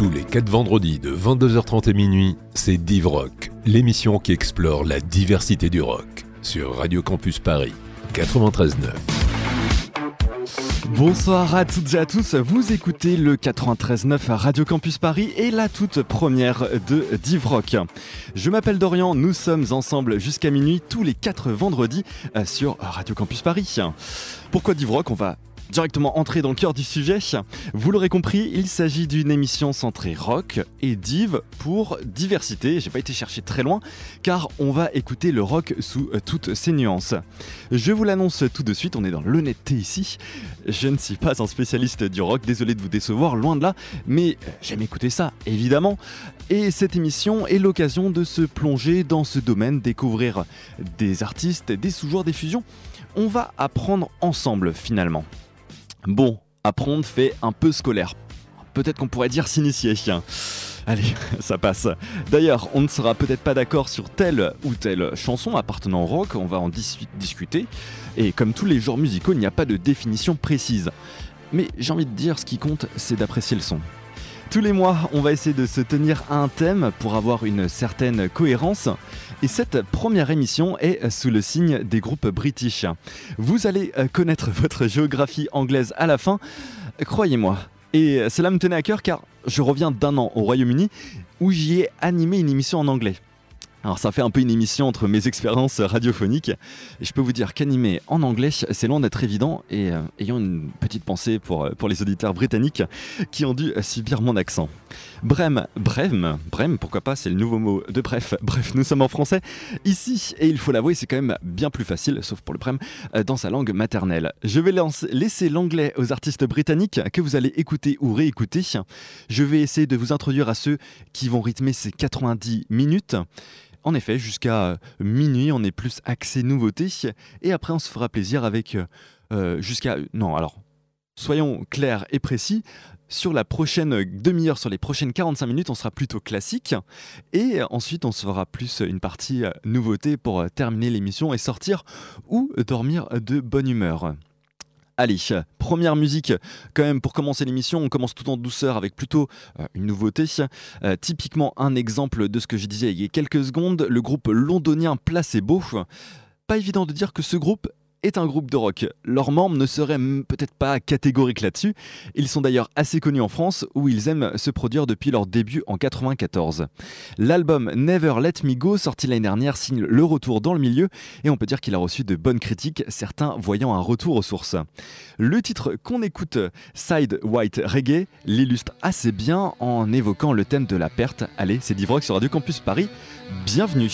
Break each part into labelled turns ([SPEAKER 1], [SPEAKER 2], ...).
[SPEAKER 1] Tous les 4 vendredis de 22h30 et minuit, c'est Div Rock, l'émission qui explore la diversité du rock sur Radio Campus Paris 93.9.
[SPEAKER 2] Bonsoir à toutes et à tous, vous écoutez le 93.9 à Radio Campus Paris et la toute première de Div Rock. Je m'appelle Dorian, nous sommes ensemble jusqu'à minuit tous les 4 vendredis sur Radio Campus Paris. Pourquoi Div Rock ? On va directement entrer dans le cœur du sujet. Vous l'aurez compris, il s'agit d'une émission centrée rock et div pour diversité. J'ai pas été chercher très loin car on va écouter le rock sous toutes ses nuances. Je vous l'annonce tout de suite, on est dans l'honnêteté ici. Je ne suis pas un spécialiste du rock, désolé de vous décevoir, loin de là, mais j'aime écouter ça, évidemment. Et cette émission est l'occasion de se plonger dans ce domaine, découvrir des artistes, des sous-genres, des fusions. On va apprendre ensemble finalement. Bon, apprendre fait un peu scolaire. Peut-être qu'on pourrait dire s'initier. Allez, ça passe. D'ailleurs, on ne sera peut-être pas d'accord sur telle ou telle chanson appartenant au rock, on va en discuter. Et comme tous les genres musicaux, il n'y a pas de définition précise. Mais j'ai envie de dire, ce qui compte, c'est d'apprécier le son. Tous les mois, on va essayer de se tenir à un thème pour avoir une certaine cohérence. Et cette première émission est sous le signe des groupes british. Vous allez connaître votre géographie anglaise à la fin, croyez-moi. Et cela me tenait à cœur car je reviens d'1 an au Royaume-Uni où j'y ai animé une émission en anglais. Alors ça fait un peu une émission entre mes expériences radiophoniques et je peux vous dire qu'animer en anglais c'est loin d'être évident et ayant une petite pensée pour les auditeurs britanniques qui ont dû subir mon accent. Brem, pourquoi pas, c'est le nouveau mot de bref, nous sommes en français ici et il faut l'avouer c'est quand même bien plus facile, sauf pour le brem, dans sa langue maternelle. Je vais laisser l'anglais aux artistes britanniques que vous allez écouter ou réécouter. Je vais essayer de vous introduire à ceux qui vont rythmer ces 90 minutes. En effet, jusqu'à minuit, on est plus axé nouveauté et après on se fera plaisir avec soyons clairs et précis, sur la prochaine demi-heure, sur les prochaines 45 minutes, on sera plutôt classique et ensuite on se fera plus une partie nouveauté pour terminer l'émission et sortir ou dormir de bonne humeur. Allez, première musique quand même pour commencer l'émission, on commence tout en douceur avec plutôt une nouveauté. Typiquement un exemple de ce que je disais il y a quelques secondes, le groupe londonien Placebo. Pas évident de dire que ce groupe est un groupe de rock. Leurs membres ne seraient peut-être pas catégoriques là-dessus. Ils sont d'ailleurs assez connus en France où ils aiment se produire depuis leur début en 94. L'album Never Let Me Go, sorti l'année dernière, signe le retour dans le milieu et on peut dire qu'il a reçu de bonnes critiques, certains voyant un retour aux sources. Le titre qu'on écoute, Side White Reggae, l'illustre assez bien en évoquant le thème de la perte. Allez, c'est Div Rock sur Radio Campus Paris. Bienvenue.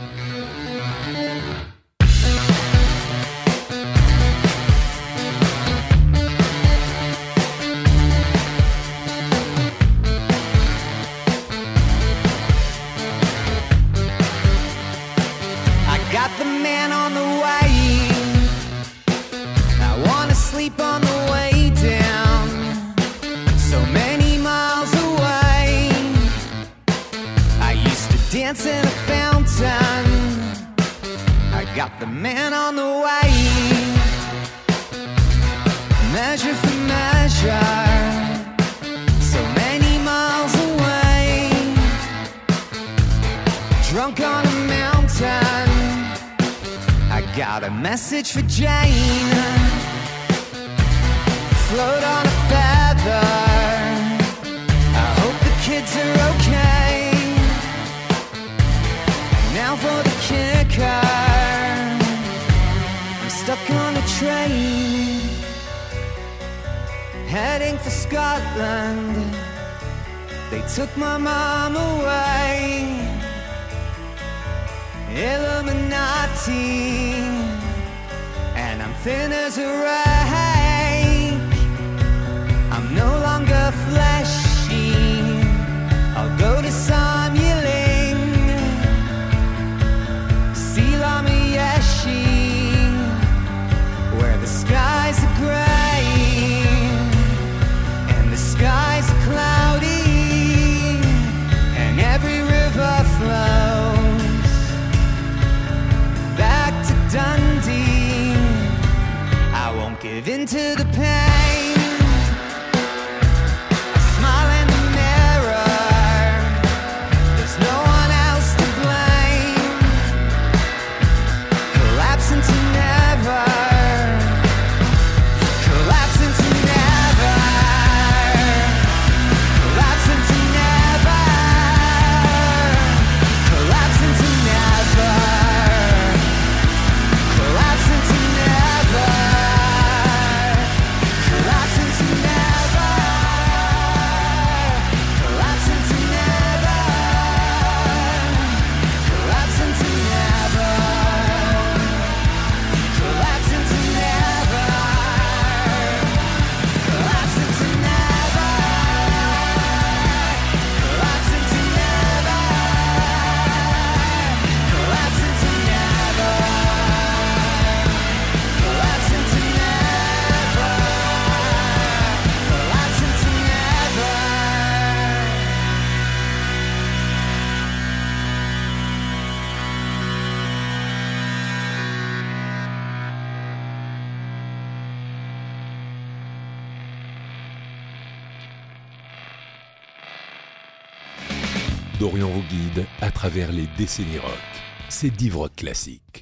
[SPEAKER 3] On the way down, so many miles away. I used to dance in a fountain. I got the man on the way, measure for measure, so many miles away. Drunk on a mountain, I got a message for Jane. Float on a feather, I hope the kids are okay. Now for the kicker, I'm stuck on a train, heading for Scotland. They took my mom away. Illuminati, and I'm thin as a rag. I'm no longer fleshy, I'll go to Samueling, Silamiyeshi, where the skies are grey and the skies are cloudy and every river flows back to Dundee. I won't give in to the pain. I smile in the mirror,
[SPEAKER 1] Dorian vous guide à travers les décennies rock. C'est Div Rock Classique.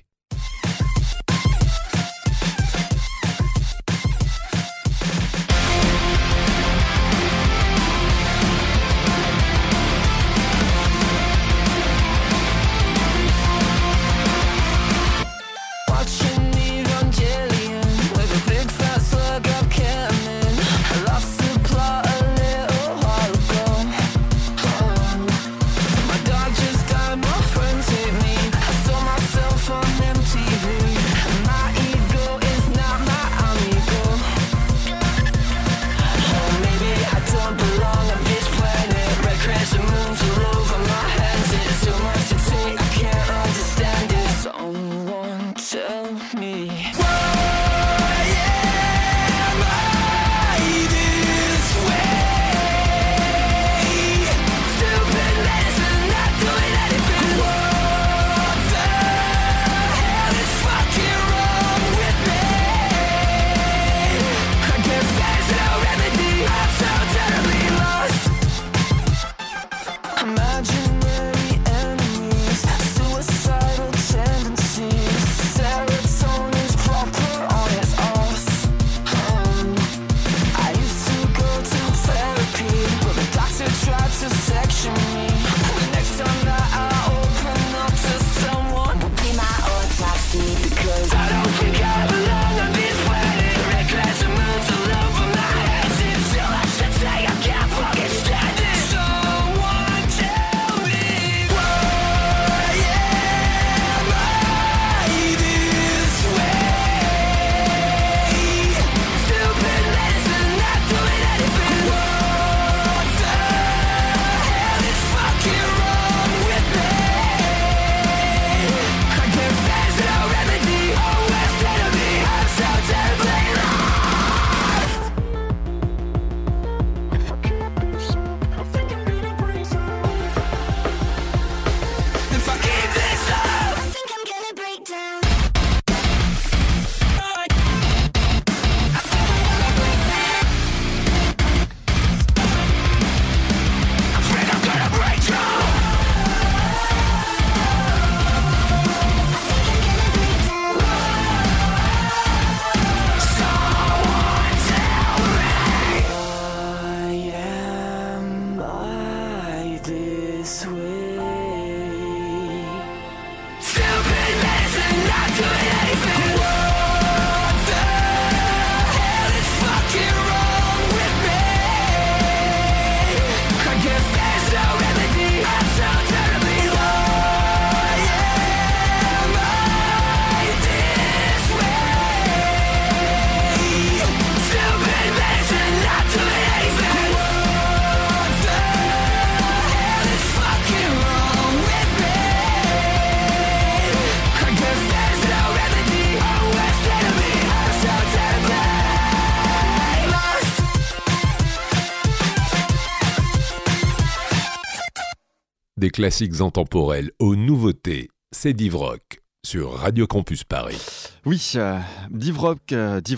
[SPEAKER 1] Des classiques intemporels aux nouveautés, c'est Div Rock sur Radio Campus Paris.
[SPEAKER 2] Oui, Div Rock,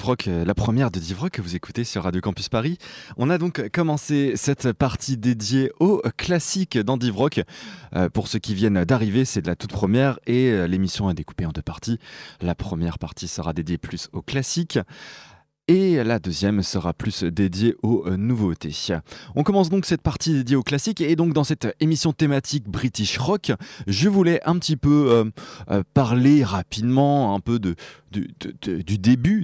[SPEAKER 2] la première de Div Rock que vous écoutez sur Radio Campus Paris. On a donc commencé cette partie dédiée aux classiques dans Div Rock. Pour ceux qui viennent d'arriver, c'est de la toute première et l'émission est découpée en deux parties. La première partie sera dédiée plus aux classiques. Et la deuxième sera plus dédiée aux nouveautés. On commence donc cette partie dédiée aux classiques et donc dans cette émission thématique British Rock, je voulais un petit peu parler rapidement un peu des débuts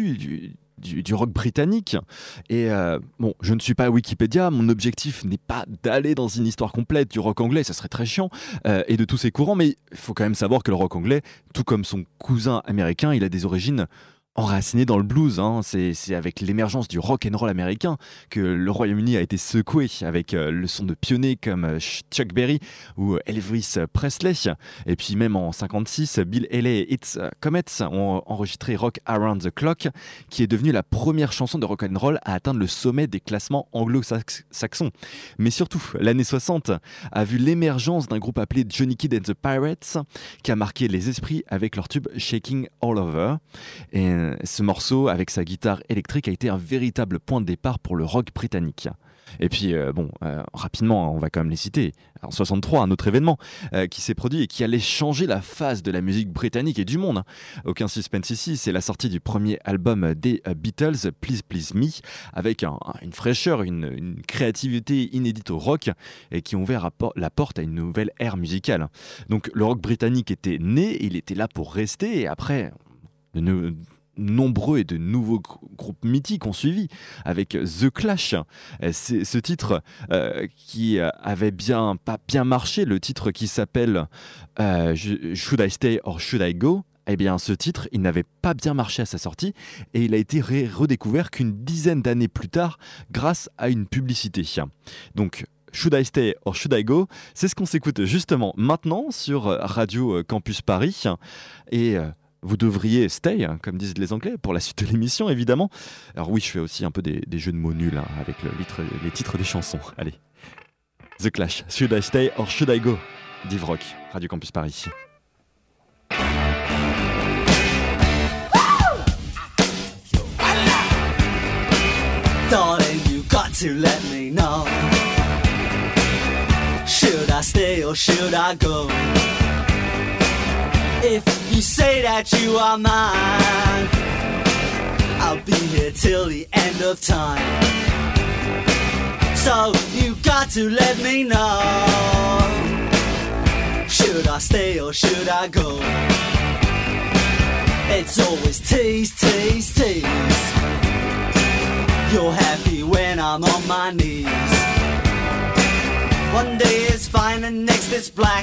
[SPEAKER 2] du rock britannique. Et bon, je ne suis pas à Wikipédia, mon objectif n'est pas d'aller dans une histoire complète du rock anglais, ça serait très chiant, et de tous ses courants, mais il faut quand même savoir que le rock anglais, tout comme son cousin américain, il a des origines enraciné dans le blues, hein. C'est avec l'émergence du rock and roll américain que le Royaume-Uni a été secoué avec le son de pionniers comme Chuck Berry ou Elvis Presley. Et puis même en 1956, Bill Haley et It's Comets ont enregistré Rock Around the Clock, qui est devenue la première chanson de rock and roll à atteindre le sommet des classements anglo-saxons. Mais surtout, l'année 60 a vu l'émergence d'un groupe appelé Johnny Kidd and the Pirates, qui a marqué les esprits avec leur tube Shaking All Over. Et ce morceau, avec sa guitare électrique, a été un véritable point de départ pour le rock britannique. Et puis, rapidement, on va quand même les citer. En 63, un autre événement qui s'est produit et qui allait changer la face de la musique britannique et du monde. Aucun suspense ici, c'est la sortie du premier album des Beatles, Please Please Me, avec une fraîcheur, une créativité inédite au rock et qui ont ouvert la porte à une nouvelle ère musicale. Donc le rock britannique était né, il était là pour rester, et après, de nombreux et de nouveaux groupes mythiques ont suivi, avec The Clash. C'est ce titre qui avait pas bien marché, le titre qui s'appelle Should I Stay or Should I Go? Eh bien, ce titre, il n'avait pas bien marché à sa sortie et il a été redécouvert qu'une dizaine d'années plus tard grâce à une publicité. Donc, Should I Stay or Should I Go? C'est ce qu'on s'écoute justement maintenant sur Radio Campus Paris. Et vous devriez stay, comme disent les Anglais, pour la suite de l'émission, évidemment. Alors oui, je fais aussi un peu des jeux de mots nuls avec les titres des chansons. Allez, The Clash, Should I Stay or Should I Go? Divrock, Radio Campus Paris.
[SPEAKER 4] Darling, you got to let me know. Should I stay or should I go? If you say that you are mine, I'll be here till the end of time. So you got to let me know. Should I stay or should I go? It's always tease, tease, tease. You're happy when I'm on my knees. One day it's fine and next it's black.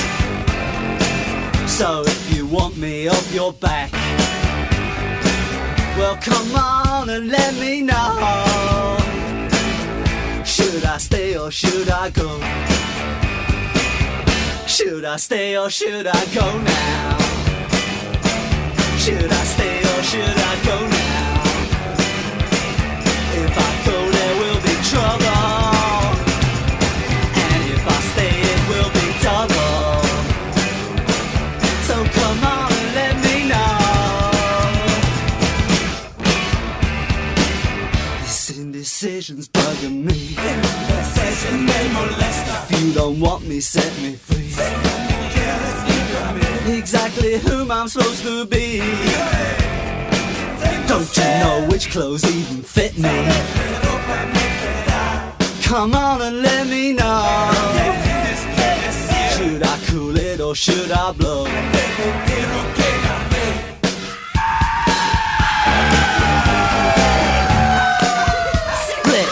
[SPEAKER 4] So if you want me off your back, well come on and let me know. Should I stay or should I go? Should I stay or should I go now? Should I stay or should I go now? If I go there will be trouble, and if I stay it will be double. So come on and let me know. This indecision's bugging me. If you don't want me, set me free. Exactly whom I'm supposed to be. Don't you know which clothes even fit me? Come on and let me know. Should I cool it or should I blow? Split.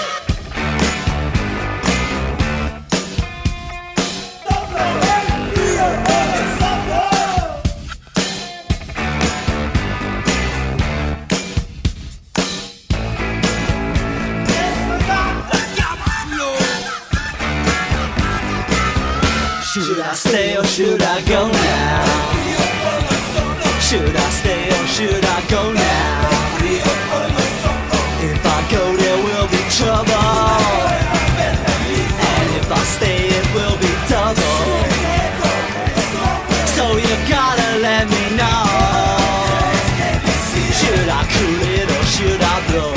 [SPEAKER 4] Should I stay or should I go now? Should I stay or should I go now? If I go there will be trouble, and if I stay it will be double. So you gotta let me know. Should I cool it or should I blow?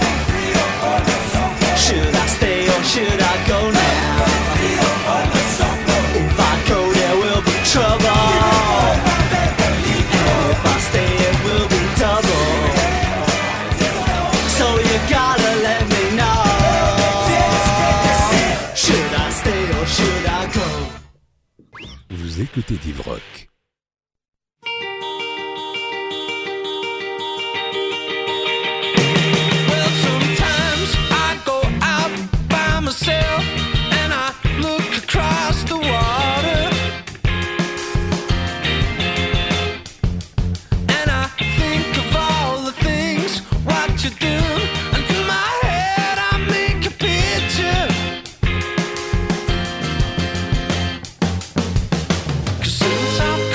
[SPEAKER 4] Should I stay or should I go now? If I go there will be trouble, and if I stay it will be double. So you gotta let me know. Should I stay or should I go?
[SPEAKER 1] Vous écoutez Divrock.
[SPEAKER 5] Well, sometimes I go out by myself and I look across the water, and I think of all the things what you do, and in my head I make a picture. 'Cause since I've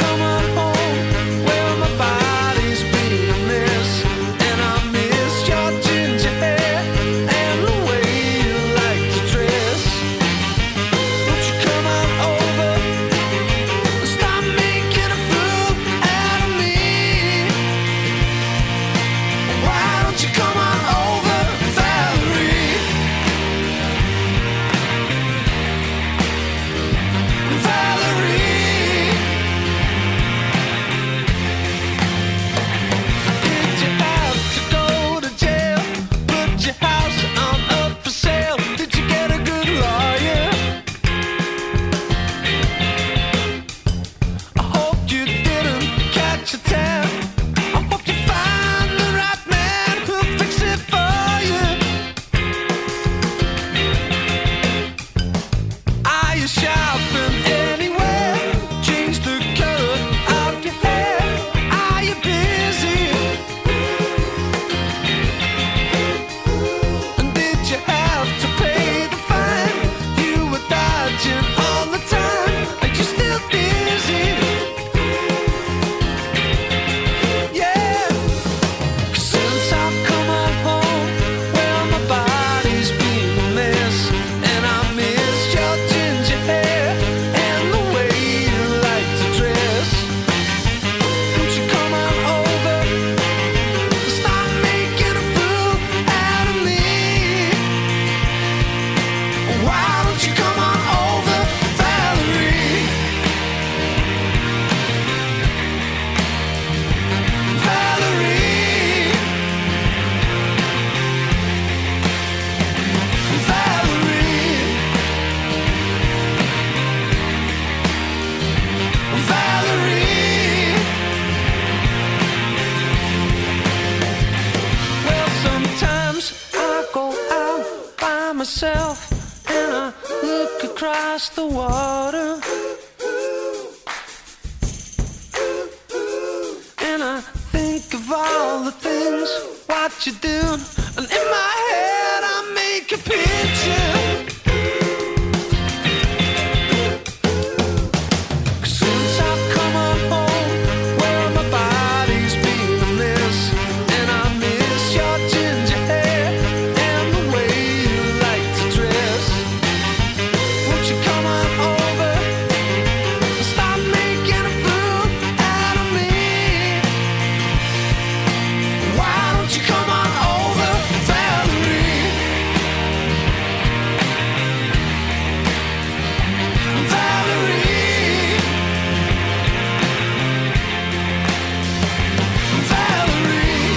[SPEAKER 5] myself and I look across the water. And I think of all the things what you do, and in my head I make a picture. Since I've come on home, where my body's been a mess, and I miss your ginger hair and the way you like to dress. Won't you come on over and stop making a fool out of me? Why don't you come on over, Valerie? Valerie, Valerie,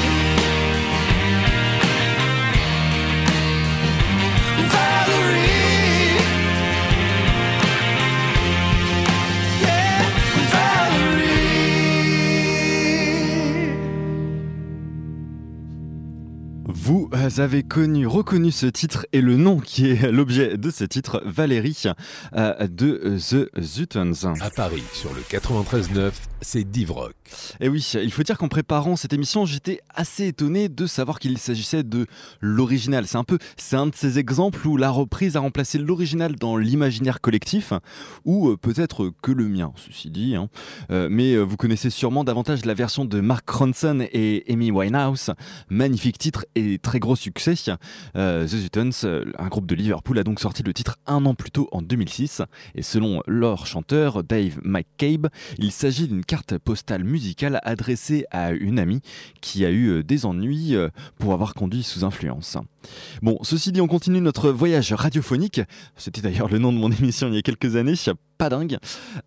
[SPEAKER 5] Valerie, yeah, Valerie.
[SPEAKER 2] Vous avez reconnu ce titre et le nom qui est l'objet de ce titre, Valérie de The Zutons.
[SPEAKER 1] À Paris, sur le 93.9, c'est Divrock.
[SPEAKER 2] Et oui, il faut dire qu'en préparant cette émission, j'étais assez étonné de savoir qu'il s'agissait de l'original. C'est un de ces exemples où la reprise a remplacé l'original dans l'imaginaire collectif, ou peut-être que le mien, ceci dit. Mais vous connaissez sûrement davantage la version de Mark Ronson et Amy Winehouse. Magnifique titre et très gros succès. The Zutons, un groupe de Liverpool, a donc sorti le titre un an plus tôt en 2006. Et selon leur chanteur, Dave McCabe, il s'agit d'une carte postale musicale adressée à une amie qui a eu des ennuis pour avoir conduit sous influence. Bon, ceci dit, on continue notre voyage radiophonique. C'était d'ailleurs le nom de mon émission il y a quelques années. Pas dingue.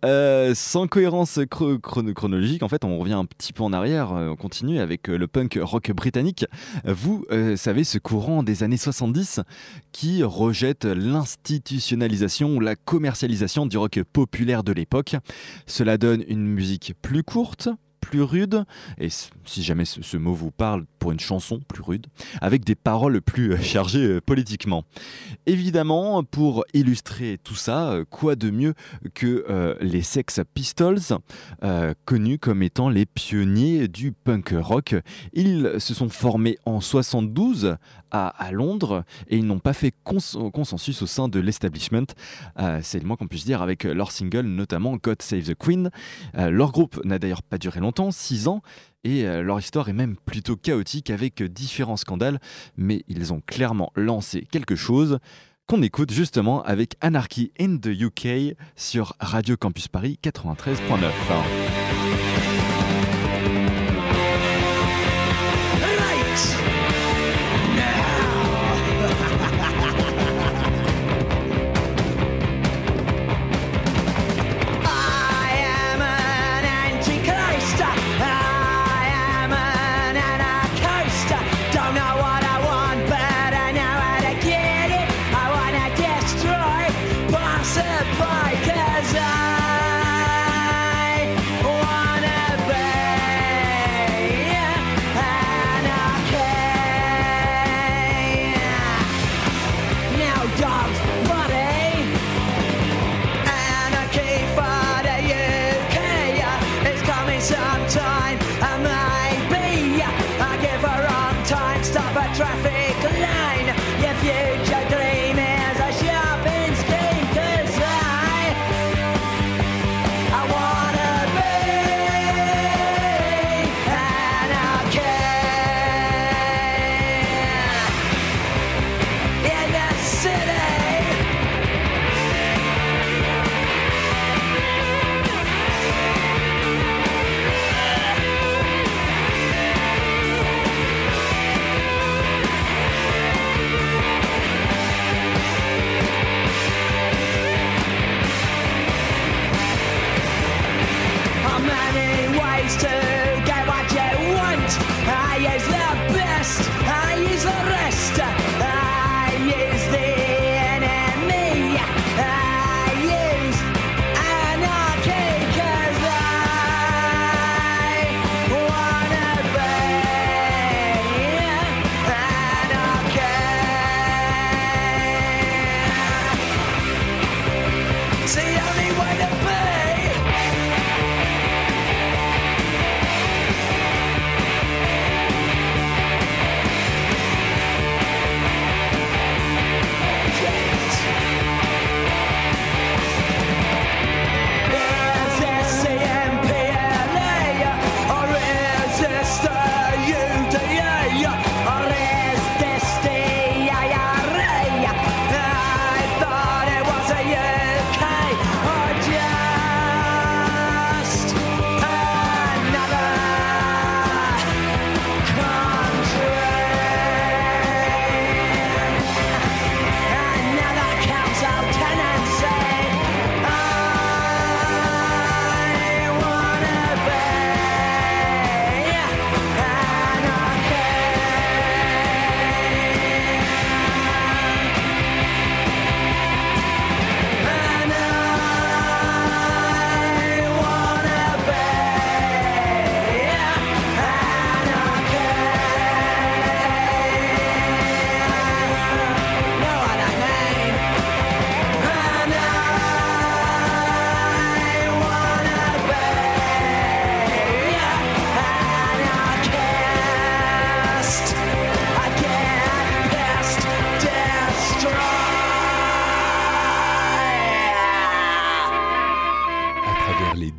[SPEAKER 2] Sans cohérence chronologique, en fait, on revient un petit peu en arrière. On continue avec le punk rock britannique. Vous savez, ce courant des années 70 qui rejette l'institutionnalisation ou la commercialisation du rock populaire de l'époque. Cela donne une musique plus courte, plus rude, et si jamais ce mot vous parle, pour une chanson plus rude, avec des paroles plus chargées politiquement. Évidemment, pour illustrer tout ça, quoi de mieux que les Sex Pistols, connus comme étant les pionniers du punk rock. Ils se sont formés en 72 à Londres et ils n'ont pas fait consensus au sein de l'establishment, c'est le moins qu'on puisse dire, avec leur single notamment God Save the Queen. Leur groupe n'a d'ailleurs pas duré longtemps, 6 ans, et leur histoire est même plutôt chaotique avec différents scandales, mais ils ont clairement lancé quelque chose qu'on écoute justement avec Anarchy in the UK sur Radio Campus Paris 93.9.
[SPEAKER 3] Boy, 'cause I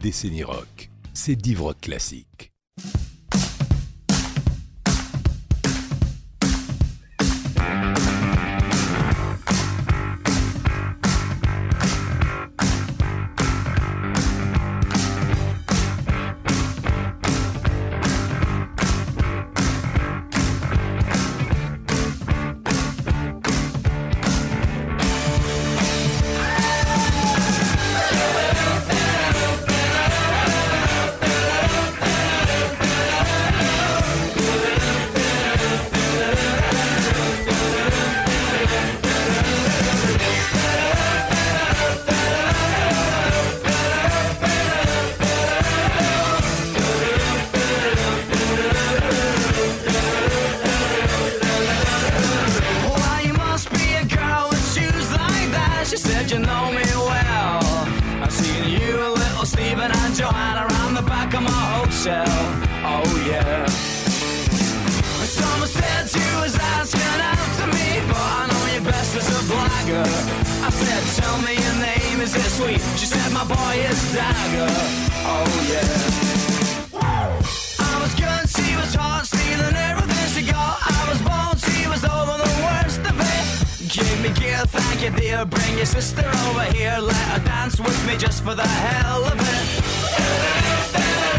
[SPEAKER 1] décennie rock. C'est Div Rock Classique.
[SPEAKER 3] Well, you must be a girl with shoes like that. She said you know me well. I've seen you and little Stephen and Joanna around the back of my hotel. Oh yeah. Someone said you was asking after me, but I know you best as a blagger. I said, tell me your name, is it sweet? She said, my boy is Dagger. Oh yeah. I was good, she was hot, stealing everything she got. I was bold, she was over the worst of it. Give me gear, thank you dear. Bring your sister over here, let her dance with me just for the hell of it.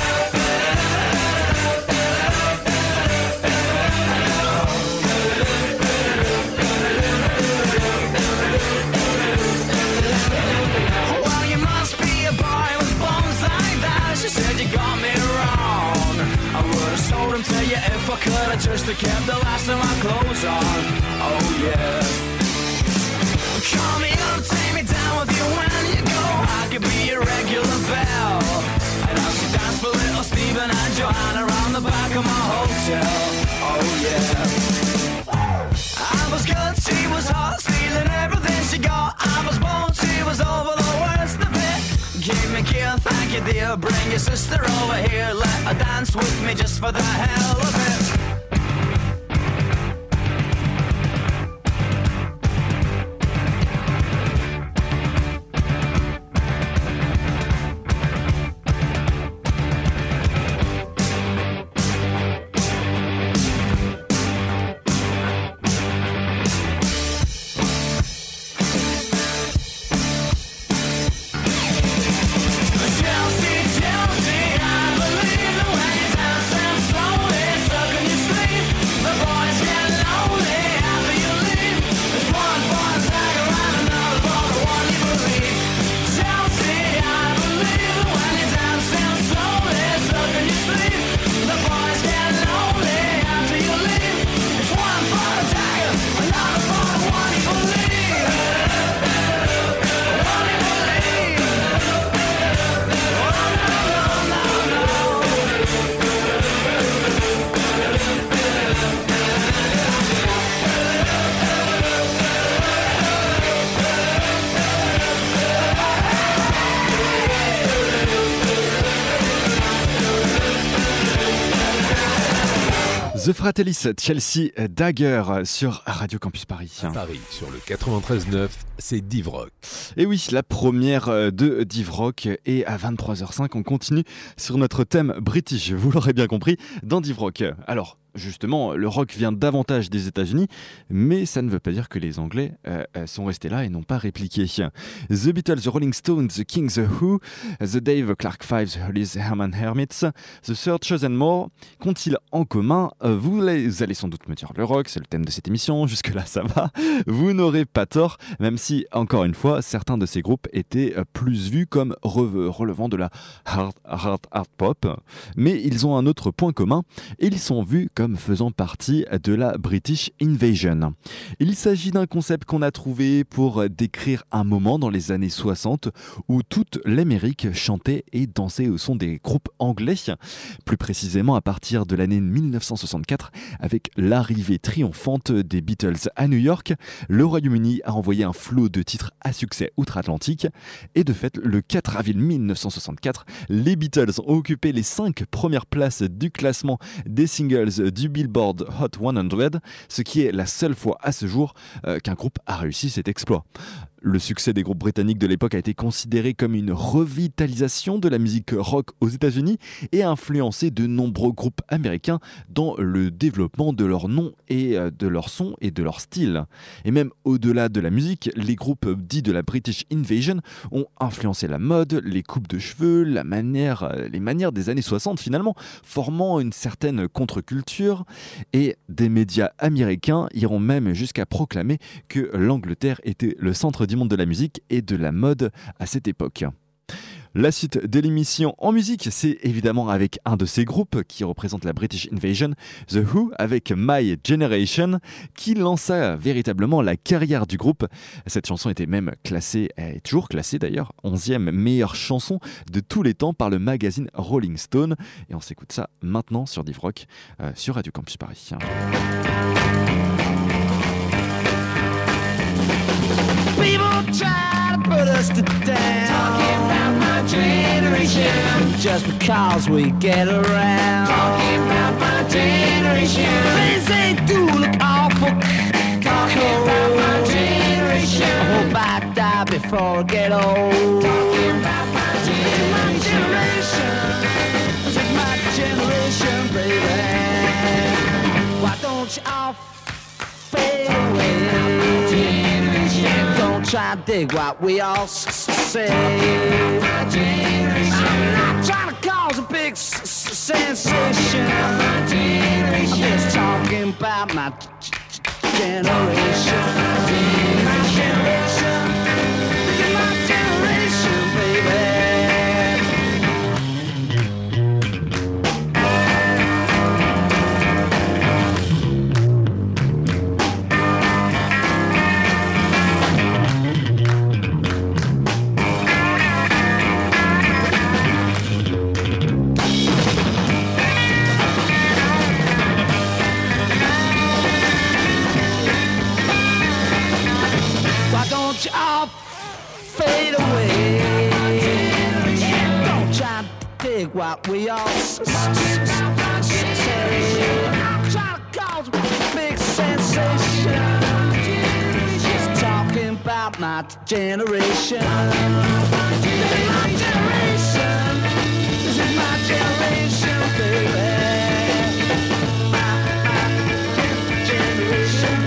[SPEAKER 3] Well, you must be a boy with bones like that. She said you got me wrong. I would've sold him to you if I could've just kept the last of my clothes on. Oh yeah. Call me up, take me down with you when you go. I could be your regular belle. And I'll she dance for little Stephen and Joanna around the back of my hotel. Oh yeah. I was good, she was hot, stealing everything she got. I was bold, she was over the worst of it. Give me gear, thank you dear. Bring your sister over here, let her dance with me just for the hell of it. Chelsea, Chelsea, I believe that when you dance and slowly suck in your sleep, the boys get lonely after you leave. There's one for the tiger and another for the one you believe. Chelsea, I believe that when you dance and slowly suck in your sleep, the boys get lonely after you leave. There's one for the tiger, another for the one you believe. One you believe.
[SPEAKER 2] The Fratellis, Chelsea Dagger sur Radio Campus Paris.
[SPEAKER 1] Paris, sur le 93.9, c'est Div Rock.
[SPEAKER 2] Et oui, la première de Div Rock, et à 23h05, on continue sur notre thème British, vous l'aurez bien compris, dans Div Rock. Alors, justement, le rock vient davantage des États-Unis, mais ça ne veut pas dire que les Anglais sont restés là et n'ont pas répliqué. The Beatles, The Rolling Stones, The Kings, The Who, The Dave Clark Fives, les Herman Hermits, The Searchers and more, qu'ont-ils en commun? Vous allez sans doute me dire le rock, c'est le thème de cette émission, jusque-là ça va. Vous n'aurez pas tort, même si, encore une fois, certains de ces groupes étaient plus vus comme relevant de la hard pop, mais ils ont un autre point commun, ils sont vus comme faisant partie de la British Invasion. Il s'agit d'un concept qu'on a trouvé pour décrire un moment dans les années 60 où toute l'Amérique chantait et dansait au son des groupes anglais, plus précisément à partir de l'année 1964 avec l'arrivée triomphante des Beatles à New York. Le Royaume-Uni a envoyé un flot de titres à succès outre-Atlantique et de fait le 4 avril 1964, les Beatles ont occupé les 5 premières places du classement des singles du Billboard Hot 100, ce qui est la seule fois à ce jour qu'un groupe a réussi cet exploit. Le succès des groupes britanniques de l'époque a été considéré comme une revitalisation de la musique rock aux États-Unis et a influencé de nombreux groupes américains dans le développement de leur nom et de leur son et de leur style. Et même au-delà de la musique, les groupes dits de la British Invasion ont influencé la mode, les coupes de cheveux, les manières des années 60 finalement, formant une certaine contre-culture. Et des médias américains iront même jusqu'à proclamer que l'Angleterre était le centre du monde de la musique et de la mode à cette époque. La suite de l'émission en musique, c'est évidemment avec un de ces groupes qui représente la British Invasion, The Who, avec My Generation, qui lança véritablement la carrière du groupe. Cette chanson était même classée, elle est toujours classée d'ailleurs, 11e meilleure chanson de tous les temps par le magazine Rolling Stone. Et on s'écoute ça maintenant sur Div Rock, sur Radio Campus Paris.
[SPEAKER 3] People try to put us to down, talking about my generation, just because we get around. Talking about my generation, things they do look awful. Talking about my generation, I hope I die before I get old. Talking about my generation, this is my generation, baby. Why don't you all fade away? Don't try to dig what we all say. I'm not trying to cause a big sensation. I'm just talking about my generation. My generation, this is my generation, baby. You all fade away. Don't try to dig what we all say. I'm trying to cause a big sensation. Just talking about my generation. This is my generation. This is my generation, baby. My generation.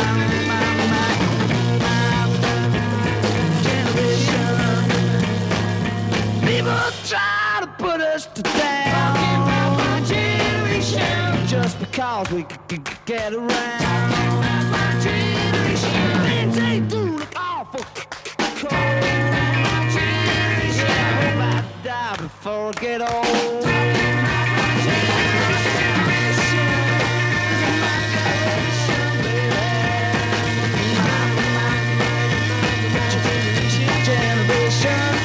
[SPEAKER 3] People try to put us to down, talking about my generation, just because we get around. Talking about my generation, things they do look awful cold. My generation, I hope I die before I get old. Talking about my generation, this is my generation, baby. My generation.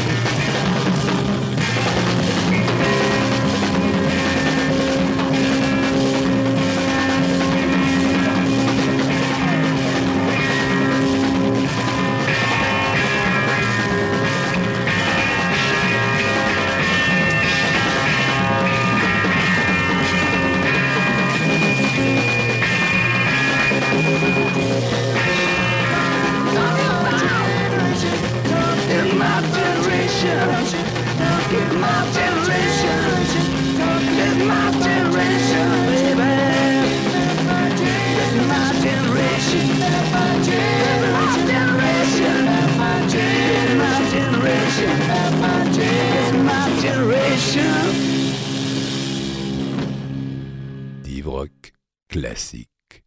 [SPEAKER 1] Div Rock classique.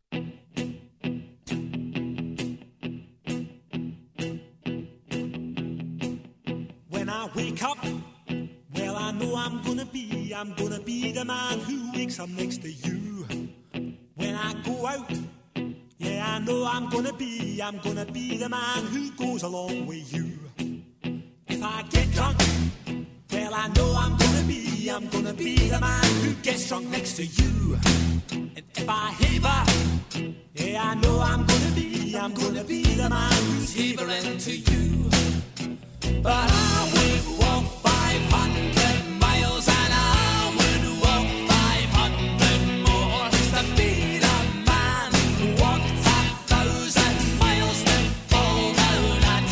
[SPEAKER 6] When I wake up, well, I know I'm gonna be the man who wakes up next to you. When I go out, yeah, I know I'm gonna be the man who goes along with you. If I get drunk, well, I know I'm gonna be the man who gets drunk next to you. And if I haver, yeah, I know I'm gonna be the man who's havering to you. But I would walk 500 miles and I would walk 500 more to be the man who walked 1,000 miles to fall down at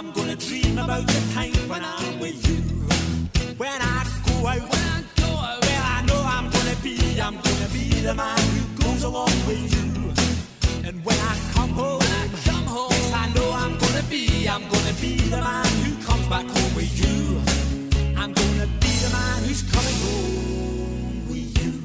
[SPEAKER 6] I'm gonna dream about the time when I'm with you. When I go out, well, I know I'm gonna be the man who goes along with you. And when I come home, yes, I know I'm gonna be the man who comes back home with you. I'm gonna be the man who's coming home with you.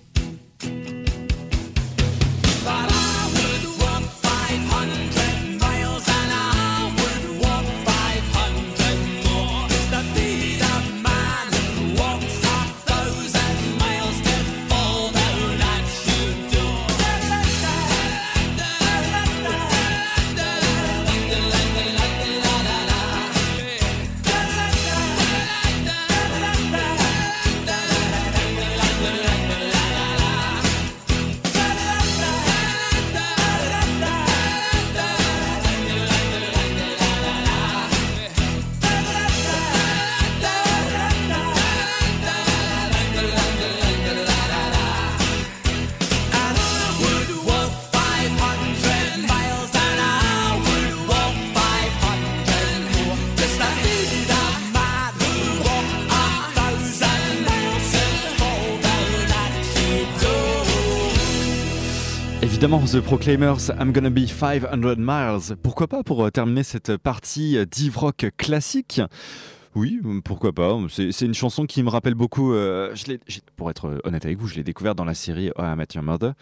[SPEAKER 6] But I would walk 500 miles and I would walk 500 more just to be the man who walks 1,000 miles to fall down at your door.
[SPEAKER 2] Évidemment, The Proclaimers, I'm Gonna Be 500 Miles. Pourquoi pas pour terminer cette partie d'Yves Rock classique? Oui, pourquoi pas. C'est une chanson qui me rappelle beaucoup. Pour être honnête avec vous, je l'ai découverte dans la série How I Met Your Mother.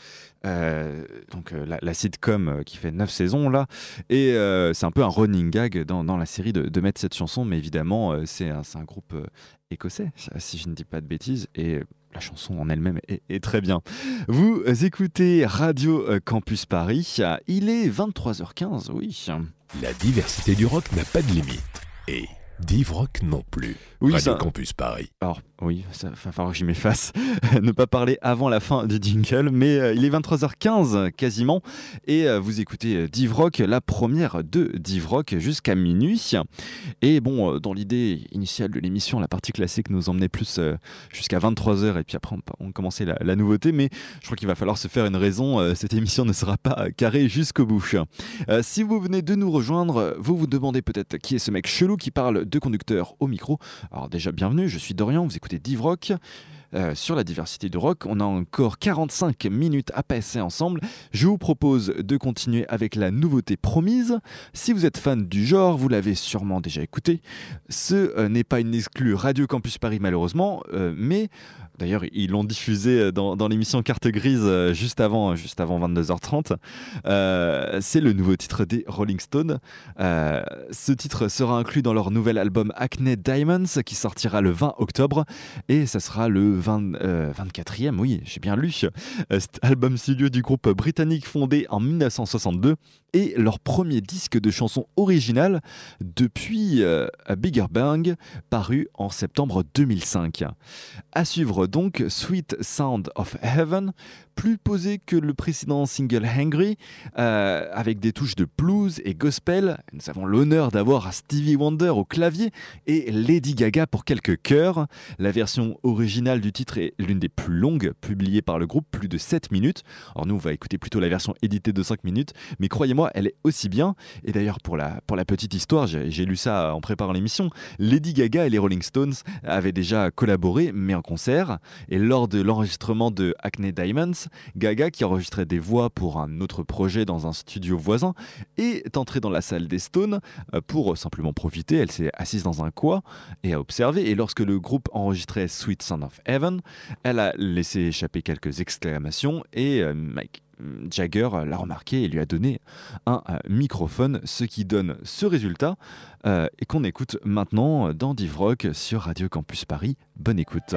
[SPEAKER 2] Donc la sitcom qui fait 9 saisons là. Et c'est un peu un running gag dans la série de mettre cette chanson. Mais évidemment, c'est un groupe écossais, si je ne dis pas de bêtises. Et la chanson en elle-même est très bien. Vous écoutez Radio Campus Paris. Il est 23h15, oui.
[SPEAKER 1] La diversité du rock n'a pas de limite. Et d'Yves Rock non plus.
[SPEAKER 2] Oui,
[SPEAKER 1] Radio
[SPEAKER 2] ça...
[SPEAKER 1] Campus Paris.
[SPEAKER 2] Alors, oui, ça va falloir que j'y m'efface. Ne pas parler avant la fin du jingle, mais il est 23h15 quasiment. Et vous écoutez d'Yves Rock, la première de d'Yves Rock jusqu'à minuit. Et bon, dans l'idée initiale de l'émission, la partie classique nous emmenait plus jusqu'à 23h. Et puis après, on commençait la nouveauté. Mais je crois qu'il va falloir se faire une raison. Cette émission ne sera pas carrée jusqu'au bout. Si vous venez de nous rejoindre, vous vous demandez peut-être qui est ce mec chelou qui parle de conducteur au micro. Alors déjà, bienvenue, je suis Dorian, vous écoutez d'Yves Rock. Sur la diversité du rock, on a encore 45 minutes à passer ensemble. Je vous propose de continuer avec la nouveauté promise. Si vous êtes fan du genre, vous l'avez sûrement déjà écouté. Ce n'est pas une exclue Radio Campus Paris malheureusement, mais d'ailleurs ils l'ont diffusé dans l'émission Carte Grise juste avant 22h30. C'est le nouveau titre des Rolling Stones. Ce titre sera inclus dans leur nouvel album Acne Diamonds qui sortira le 20 octobre et ça sera le 24e, oui, j'ai bien lu, cet album studio du groupe britannique fondé en 1962 et leur premier disque de chansons originales depuis A Bigger Bang, paru en septembre 2005. À suivre donc Sweet Sound of Heaven, plus posé que le précédent single Hangry, avec des touches de blues et gospel. Nous avons l'honneur d'avoir Stevie Wonder au clavier et Lady Gaga pour quelques chœurs. La version originale du titre est l'une des plus longues publiées par le groupe, plus de 7 minutes. Alors nous, on va écouter plutôt la version éditée de 5 minutes, mais croyez-moi, elle est aussi bien. Et d'ailleurs, pour la petite histoire, j'ai lu ça en préparant l'émission, Lady Gaga et les Rolling Stones avaient déjà collaboré, mais en concert. Et lors de l'enregistrement de Acne Diamonds, Gaga, qui enregistrait des voix pour un autre projet dans un studio voisin, est entrée dans la salle des Stones pour simplement profiter. Elle s'est assise dans un coin et a observé. Et lorsque le groupe enregistrait Sweet Sound of Heaven, elle a laissé échapper quelques exclamations et Mick Jagger l'a remarqué et lui a donné un microphone, ce qui donne ce résultat et qu'on écoute maintenant dans d'Yves Rock sur Radio Campus Paris. Bonne écoute.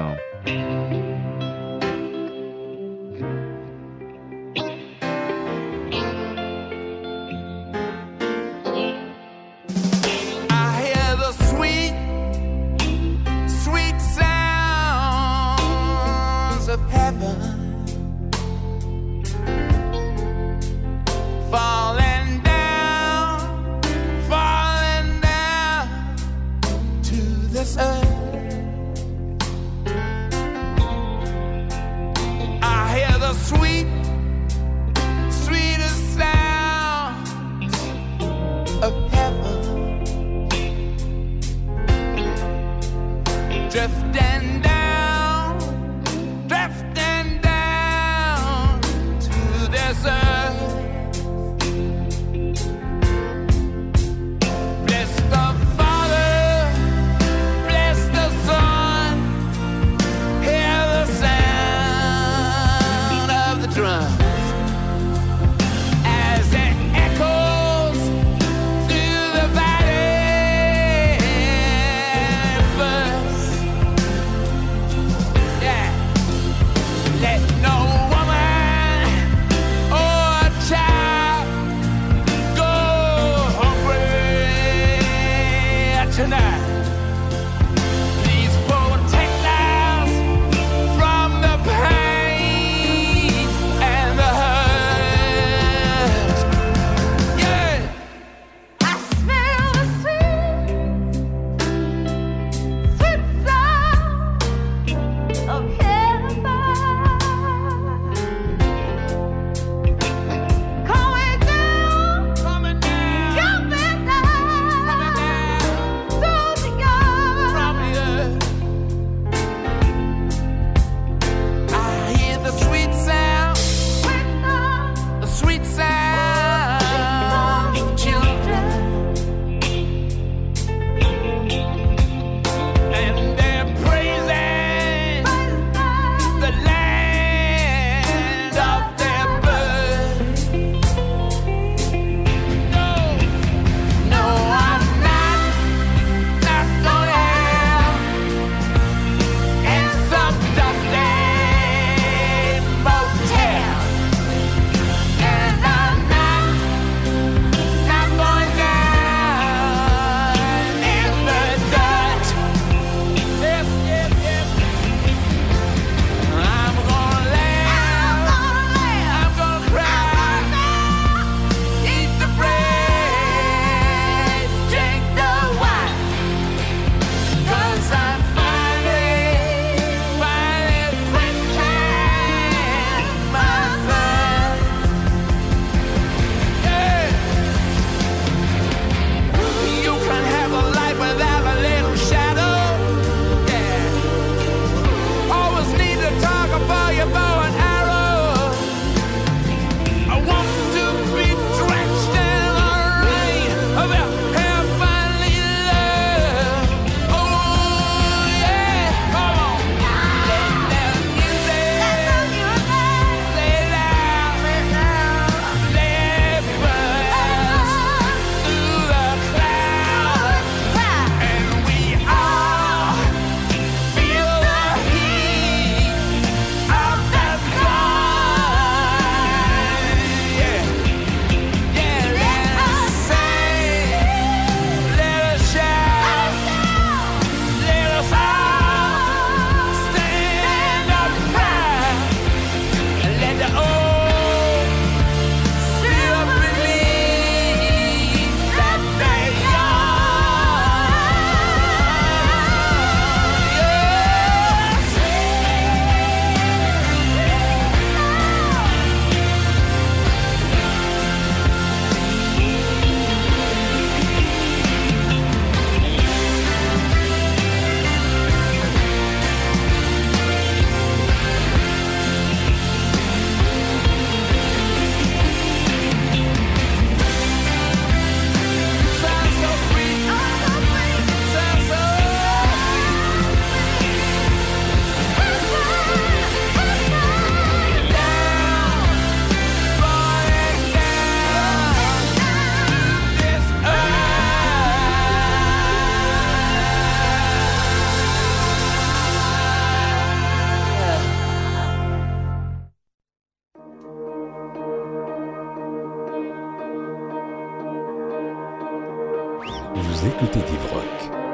[SPEAKER 1] Vous écoutez Divrock.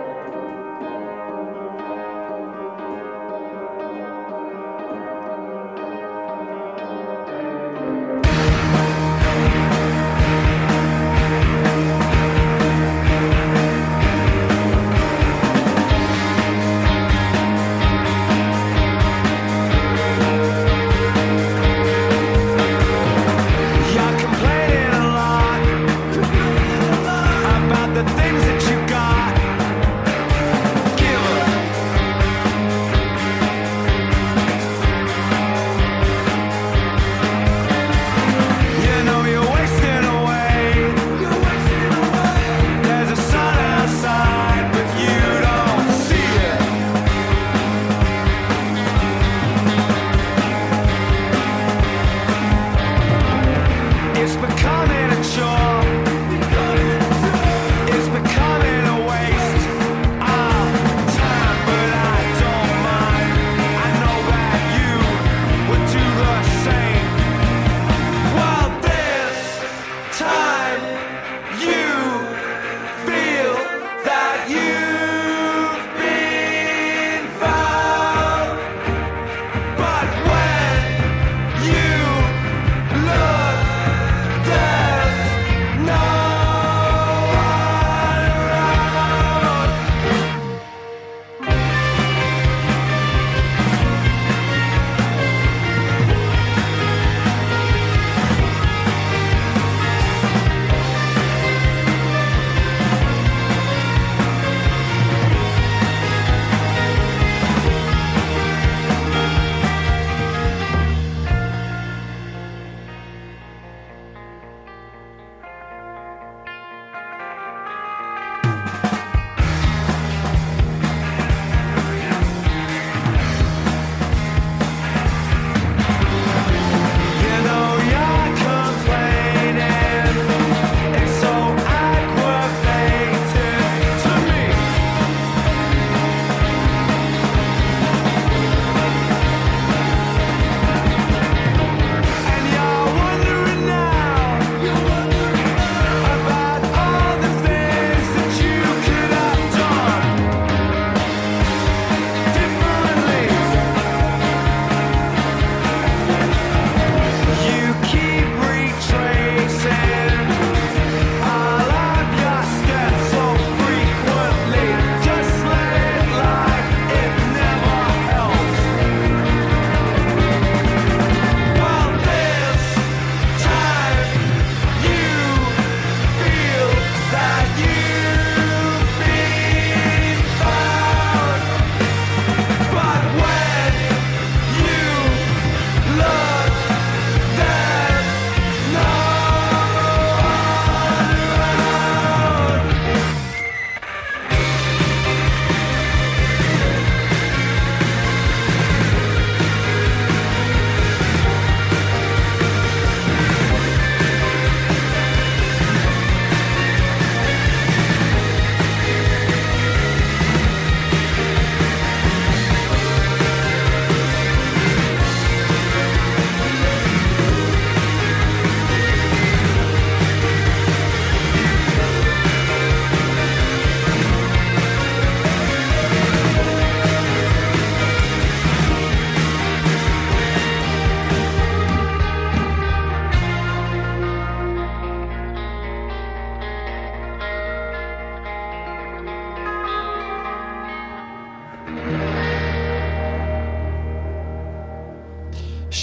[SPEAKER 5] You're complaining a lot about the things that you got.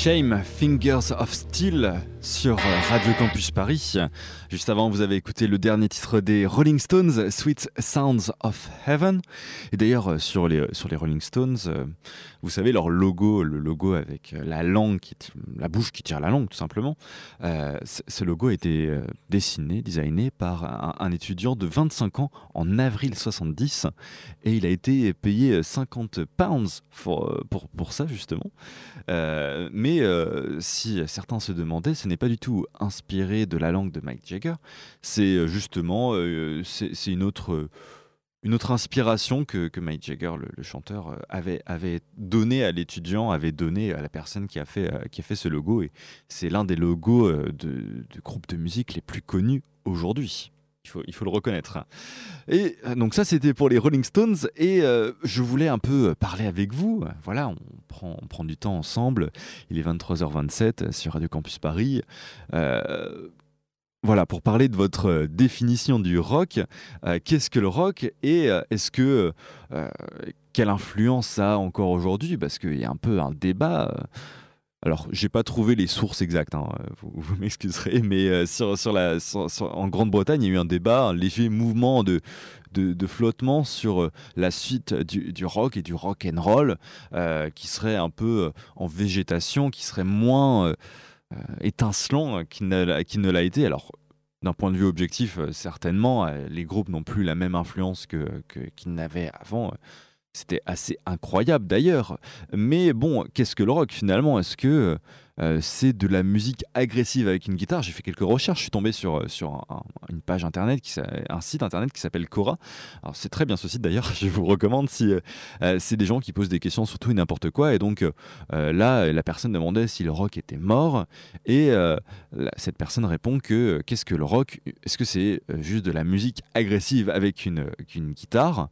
[SPEAKER 2] Shame, Fingers of Steel sur Radio Campus Paris. Juste avant, vous avez écouté le dernier titre des Rolling Stones, Sweet Sounds of Heaven. Et d'ailleurs, sur les Rolling Stones, vous savez, leur logo, le logo avec la langue, la bouche qui tire la langue, tout simplement. Ce logo a été designé par un étudiant de 25 ans en avril 70. Et il a été payé 50 pounds pour ça, justement. Mais si certains se demandaient, ce n'est pas du tout inspiré de la langue de Mick Jagger. C'est justement c'est une autre inspiration que Mick Jagger, le chanteur, avait donné à l'étudiant, avait donné à la personne qui a fait ce logo. Et c'est l'un des logos de groupes de musique les plus connus aujourd'hui. Il faut le reconnaître. Et donc ça, c'était pour les Rolling Stones. Et je voulais un peu parler avec vous. Voilà, on prend du temps ensemble. Il est 23h27 sur Radio Campus Paris. Voilà, pour parler de votre définition du rock. Qu'est-ce que le rock? Et est-ce que... quelle influence ça a encore aujourd'hui? Parce qu'il y a un peu un débat... Alors, j'ai pas trouvé les sources exactes, hein, vous m'excuserez, mais en Grande-Bretagne, il y a eu un débat, un léger mouvement de flottement sur la suite du rock et du rock and roll, qui serait un peu en végétation, qui serait moins étincelant qu'il ne l'a été. Alors, d'un point de vue objectif, certainement, les groupes n'ont plus la même influence qu'ils n'avaient avant. C'était assez incroyable d'ailleurs. Mais bon, qu'est-ce que le rock finalement? Est-ce que c'est de la musique agressive avec une guitare? J'ai fait quelques recherches, je suis tombé sur une page internet, un site internet qui s'appelle Quora. Alors c'est très bien ce site d'ailleurs, je vous recommande si c'est des gens qui posent des questions sur tout et n'importe quoi. Et donc là, la personne demandait si le rock était mort. Et cette personne répond que qu'est-ce que le rock? Est-ce que c'est juste de la musique agressive avec une guitare?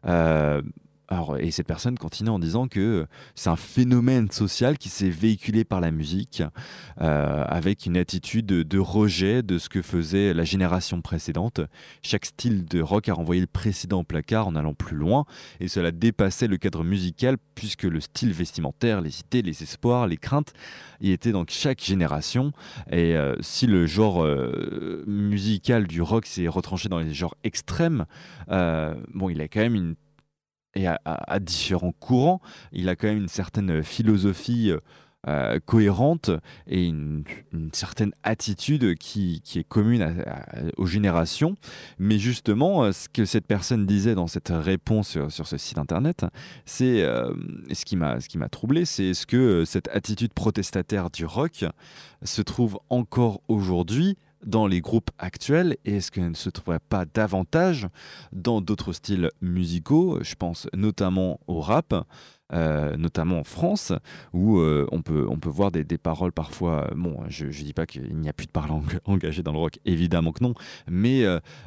[SPEAKER 2] Alors, et cette personne continue en disant que c'est un phénomène social qui s'est véhiculé par la musique, avec une attitude de rejet de ce que faisait la génération précédente. Chaque style de rock a renvoyé le précédent au placard en allant plus loin, et cela dépassait le cadre musical puisque le style vestimentaire, les idées, les espoirs, les craintes y étaient dans chaque génération. Et si le genre musical du rock s'est retranché dans les genres extrêmes, bon, il a quand même et à différents courants, il a quand même une certaine philosophie cohérente et une certaine attitude qui est commune aux générations. Mais justement, ce que cette personne disait dans cette réponse sur ce site internet, c'est ce qui m'a troublé, c'est est-ce que cette attitude protestataire du rock se trouve encore aujourd'hui dans les groupes actuels, et est-ce qu'elle ne se trouverait pas davantage dans d'autres styles musicaux? Je pense notamment au rap, notamment en France, où on peut voir des paroles parfois... Bon, je ne dis pas qu'il n'y a plus de paroles engagées dans le rock, évidemment que non, mais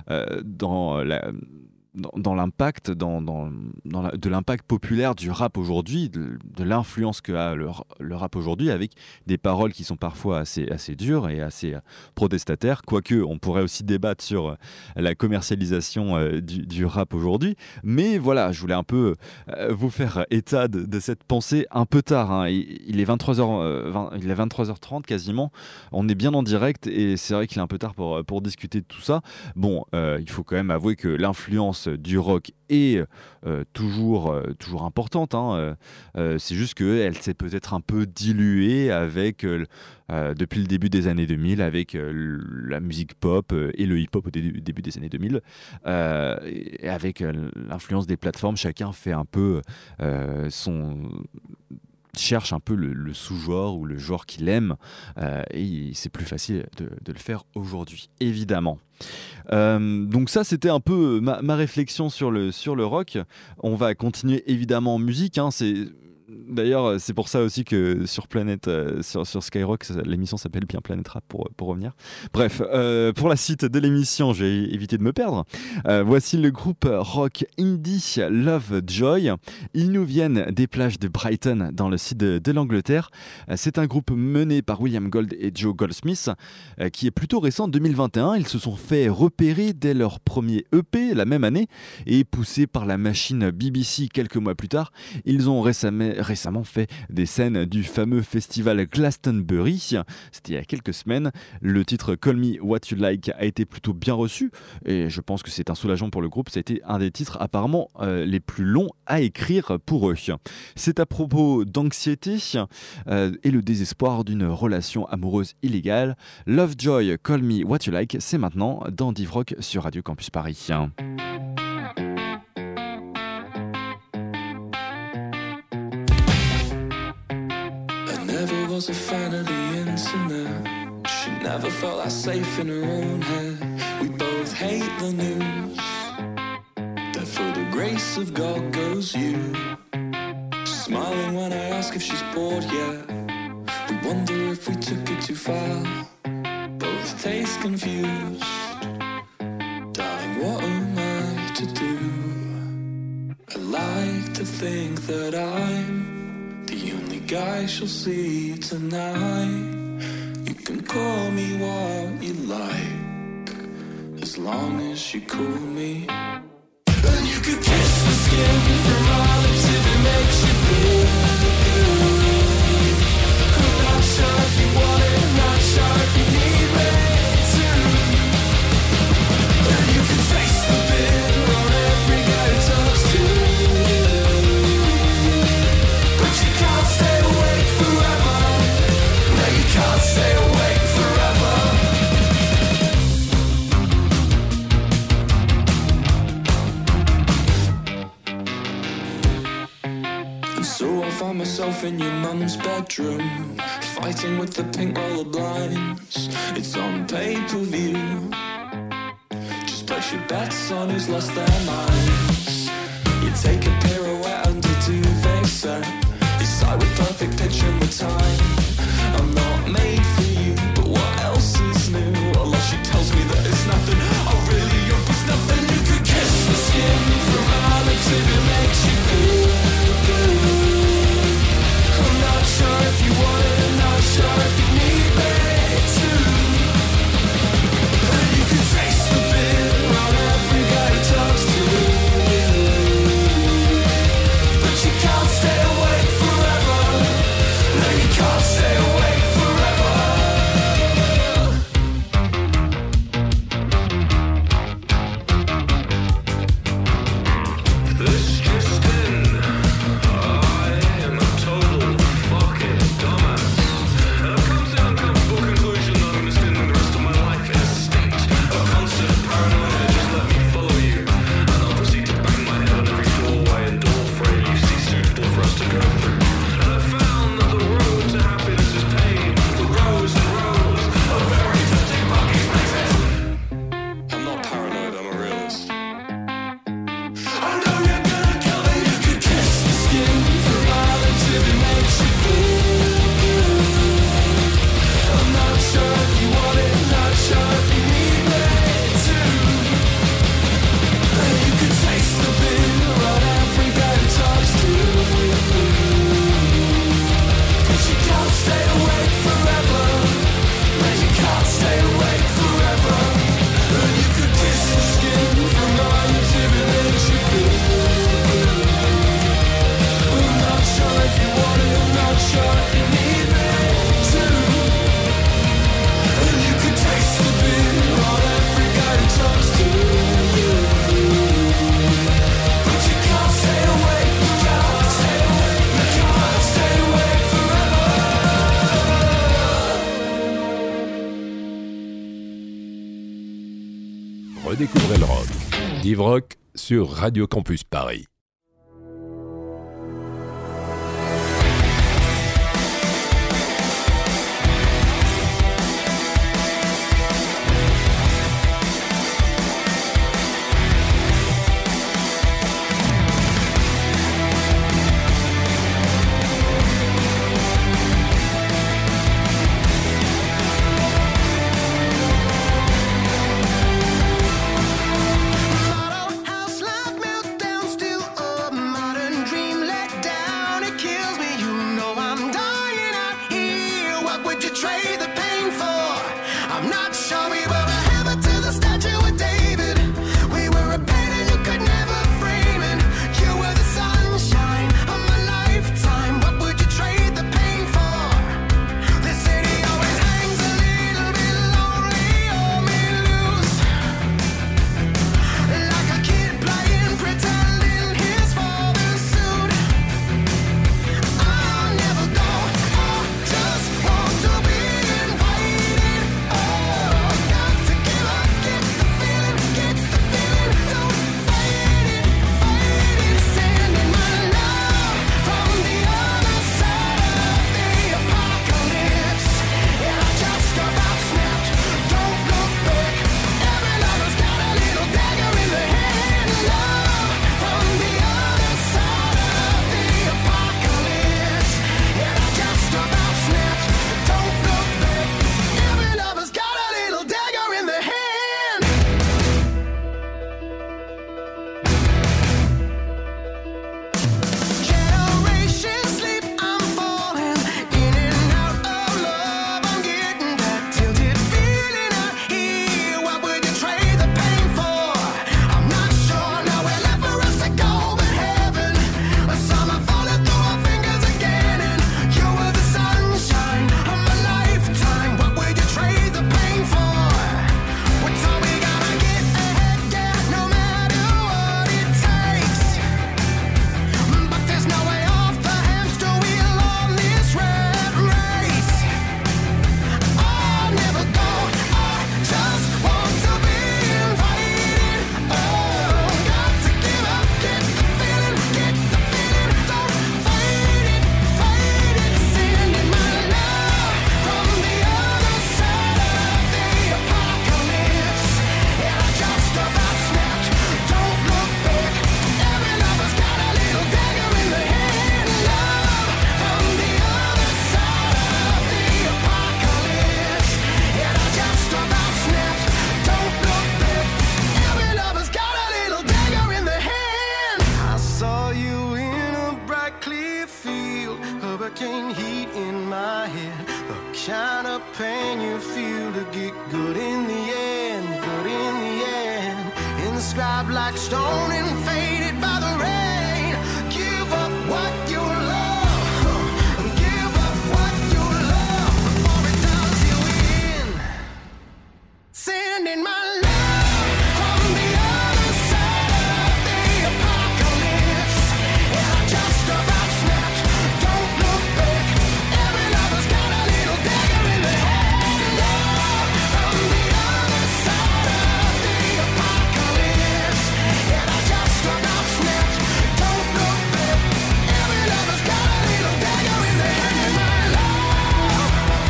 [SPEAKER 2] dans l'impact, de l'impact populaire du rap aujourd'hui, de l'influence que a le rap aujourd'hui, avec des paroles qui sont parfois assez dures et assez protestataires, quoique on pourrait aussi débattre sur la commercialisation du rap aujourd'hui. Mais voilà, je voulais un peu vous faire état de cette pensée un peu tard, hein. Il est 23h30 quasiment, on est bien en direct et c'est vrai qu'il est un peu tard pour discuter de tout ça. Bon, il faut quand même avouer que l'influence du rock est toujours importante, hein. C'est juste qu'elle s'est peut-être un peu diluée avec depuis le début des années 2000 avec la musique pop et le hip-hop au début des années 2000, et avec l'influence des plateformes, chacun fait un peu cherche un peu le sous-genre ou le genre qu'il aime, et c'est plus facile de le faire aujourd'hui, évidemment. Donc ça, c'était un peu ma réflexion sur le rock. On va continuer évidemment en musique, hein. D'ailleurs, c'est pour ça aussi que sur sur Skyrock, l'émission s'appelle bien Planète Rap pour revenir. Bref, pour la suite de l'émission, je vais éviter de me perdre. Voici le groupe rock indie Lovejoy. Ils nous viennent des plages de Brighton, dans le sud de l'Angleterre. C'est un groupe mené par William Gold et Joe Goldsmith, qui est plutôt récent, 2021. Ils se sont fait repérer dès leur premier EP la même année et poussés par la machine BBC quelques mois plus tard. Ils ont récemment récemment fait des scènes du fameux festival Glastonbury. C'était il y a quelques semaines. Le titre Call Me What You Like a été plutôt bien reçu et je pense que c'est un soulagement pour le groupe. Ça a été un des titres apparemment les plus longs à écrire pour eux. C'est à propos d'anxiété et le désespoir d'une relation amoureuse illégale. Lovejoy, Call Me What You Like, c'est maintenant dans Div Rock sur Radio Campus Paris.
[SPEAKER 5] Never was a fan of the internet. She never felt that safe in her own head. We both hate the news. That for the grace of God goes you. Smiling when I ask if she's bored yet. We wonder if we took it too far. Both taste confused. Darling, what am I to do? I like to think that I'm the only guy she'll see tonight. You can call me what you like, as long as you call me. And you can kiss the skin from my lips if it makes you feel good. I'm not sure if you want it, not sure if you need me to. And you can taste the bitter on every guy who talks to you. But you can't stay awake forever. No, you can't stay awake forever. And so I find myself in your mum's bedroom, fighting with the pink roller blinds. It's on pay-per-view. Just place your bets on who's lost their minds. You take a pirouette under duvet set. You side with perfect pitch and with time. I'm not made for you, but what else is new? Well, she tells me that it's nothing. Oh, really, you're just nothing. You could kiss the skin from my lips if it makes you feel good. I'm not sure if you want it, I'm not sure if you need me to. And you can taste the bitter on every guy who talks to you. But you can't stay awake forever. No, you can't stay awake forever. This just in, I am a total fucking dumbass. And I've come to the uncomfortable conclusion that I'm gonna spend the rest of my life in a state of constant paranoia. Just let me follow you, and I'll proceed to bang my head on every doorway and door frame you see suitable for us to go through. And I've found that the road to happiness is paved with rows and rows of very tempting parking spaces. I'm not paranoid, I'm a realist. I know you're gonna kill me. You could kiss the skin from my lips if it makes you feel good. I'm not sure if you want it, not sure if you need me to. And you can taste the bitter on every guy who talks to you. But you can't stay awake forever. No, you can't stay awake forever. And you could kiss the skin from my lips if it makes you feel good. I'm not sure if you want it, I'm not sure if you need me to. And you could taste the bitter on every guy who talks to you. But you can't stay awake, you can't stay awake, you can't stay awake forever.
[SPEAKER 1] Redécouvrez le rock. Div Rock sur Radio Campus Paris.
[SPEAKER 3] House life meltdown, still inscribed like stone and faded by the rain. Give up what you love. Give up what you love before it does you in. Sending my love from the other side of the apocalypse. And I just about snapped. Don't look back. Every lover's got a little dagger in the head. Love from the other side of the apocalypse. And I just about snapped. Don't look back. Every lover's got a little dagger in the head. My love.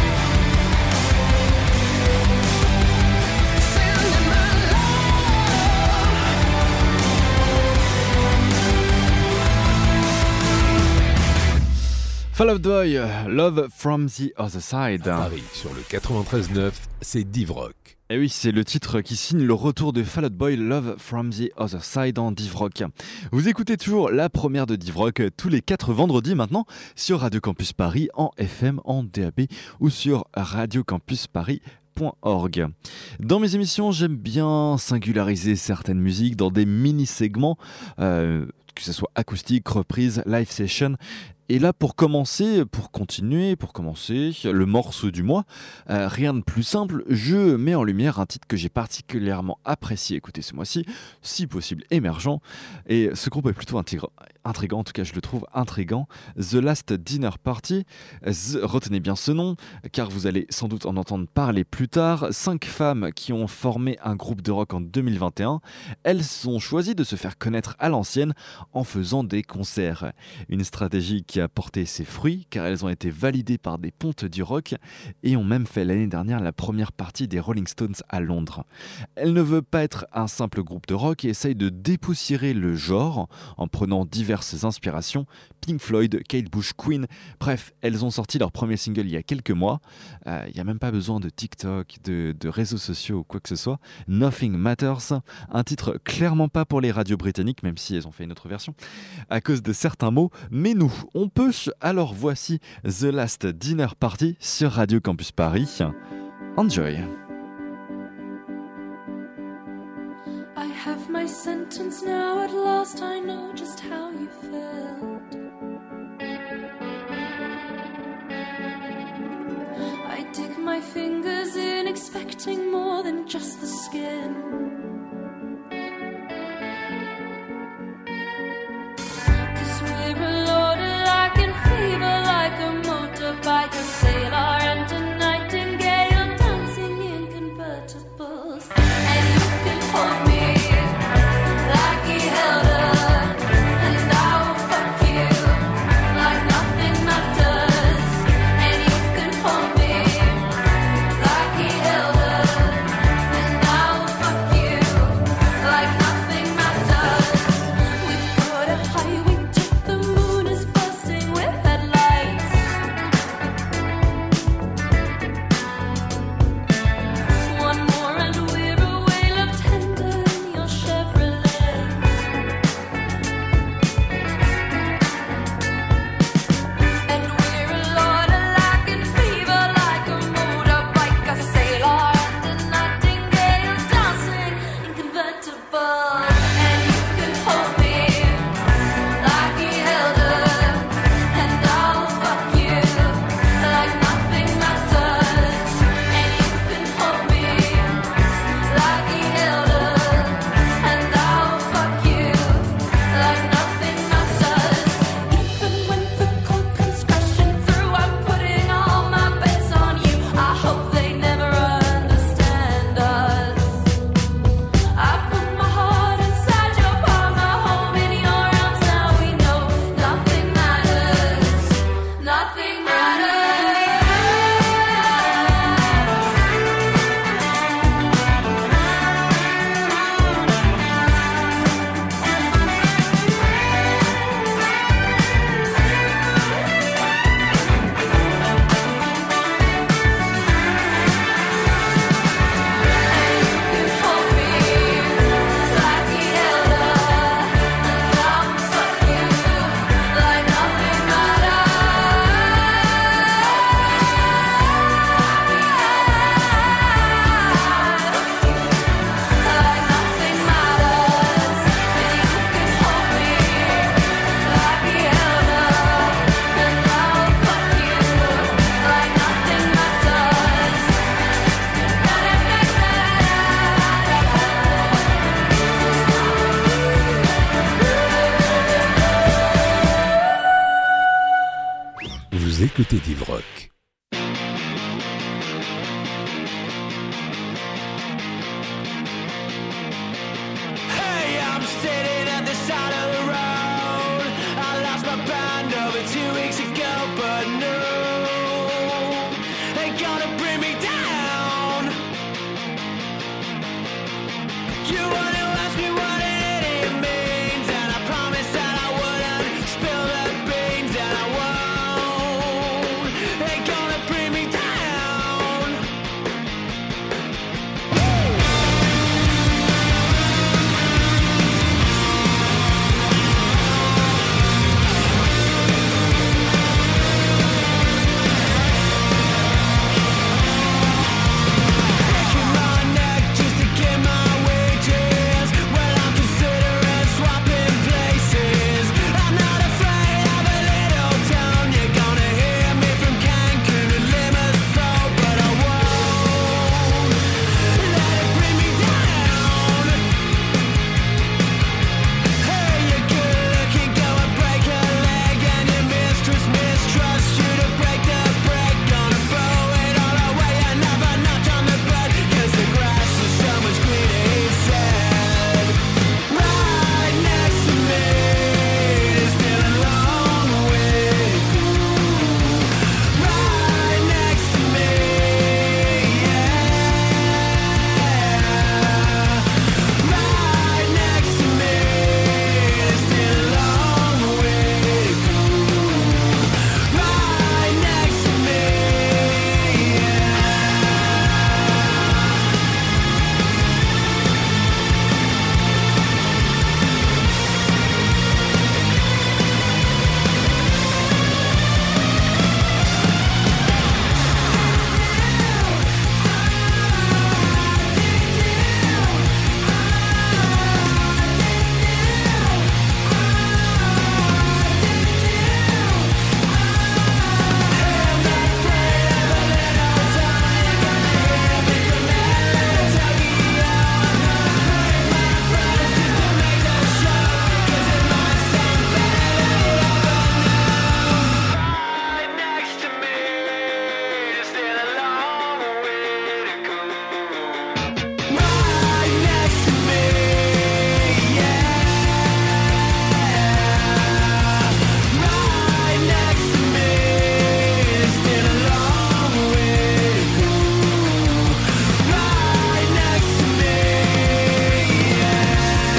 [SPEAKER 3] Sending my
[SPEAKER 2] Fall Out Boy, Love from the Other Side.
[SPEAKER 1] Paris, sur le 93.9, c'est Div Rock.
[SPEAKER 2] Et oui, c'est le titre qui signe le retour de Fall Out Boy, Love from the Other Side en Div Rock. Vous écoutez toujours la première de Div Rock tous les 4 vendredis maintenant sur Radio Campus Paris en FM, en DAB ou sur radiocampusparis.org. Dans mes émissions, j'aime bien singulariser certaines musiques dans des mini-segments, que ce soit acoustique, reprise, live session. Et là, pour commencer, le morceau du mois, rien de plus simple, je mets en lumière un titre que j'ai particulièrement apprécié écouter ce mois-ci, si possible émergent. Et ce groupe est plutôt intriguant, en tout cas je le trouve intriguant. The Last Dinner Party, retenez bien ce nom, car vous allez sans doute en entendre parler plus tard. 5 femmes qui ont formé un groupe de rock en 2021. Elles ont choisi de se faire connaître à l'ancienne en faisant des concerts. Une stratégie qui a porté ses fruits car elles ont été validées par des pontes du rock et ont même fait l'année dernière la première partie des Rolling Stones à Londres. Elle ne veut pas être un simple groupe de rock et essaye de dépoussiérer le genre en prenant diverses inspirations, Pink Floyd, Kate Bush, Queen, bref, elles ont sorti leur premier single il y a quelques mois. Il n'y a même pas besoin de TikTok, de réseaux sociaux ou quoi que ce soit. Nothing Matters, un titre clairement pas pour les radios britanniques, même si elles ont fait une autre version, à cause de certains mots, mais nous, on peut. Alors voici The Last Dinner Party sur Radio Campus Paris. Enjoy.
[SPEAKER 7] I have my sentence now, at last I know just how you felt. I dig my fingers in, expecting more than just the skin. 'Cause we're loaded like in fever, like a motorbike, a sailor and a nightingale dancing in convertibles. And you can hold me like he held her, and I will fuck you like nothing matters. And you can hold me like he held her, and I will fuck you like nothing matters. We've got a highway to the moon is bursting with headlights. One more and
[SPEAKER 1] écoutez Divrock.
[SPEAKER 3] Hey, I'm sitting at the side of the road. I lost my band over 2 weeks ago, but no, ain't gonna bring me down. You wanna ask me what an idiot means, and I promised that I wouldn't spill the beans, and I won't. Ain't gonna bring me down. Breaking my neck just to get my wages. Well, I'm considering swapping places. I'm not afraid of a little town. You're gonna hear me from Cancun to Limassol, but I won't let it bring me down. Hey, you're good looking, go and break a leg, and your mistress mistrusts you to break the bread. Gonna throw it all away and never knock on the bed, 'cause the grass is so much greener, he said. Right next to me is still a long way to go. Right next to me, yeah. Right next to me is still a long way to go. Right next to me, yeah. Right next to me is still a long way to go. Right next to me, yeah. Right next to me is still a long way to go. Right next to me, yeah.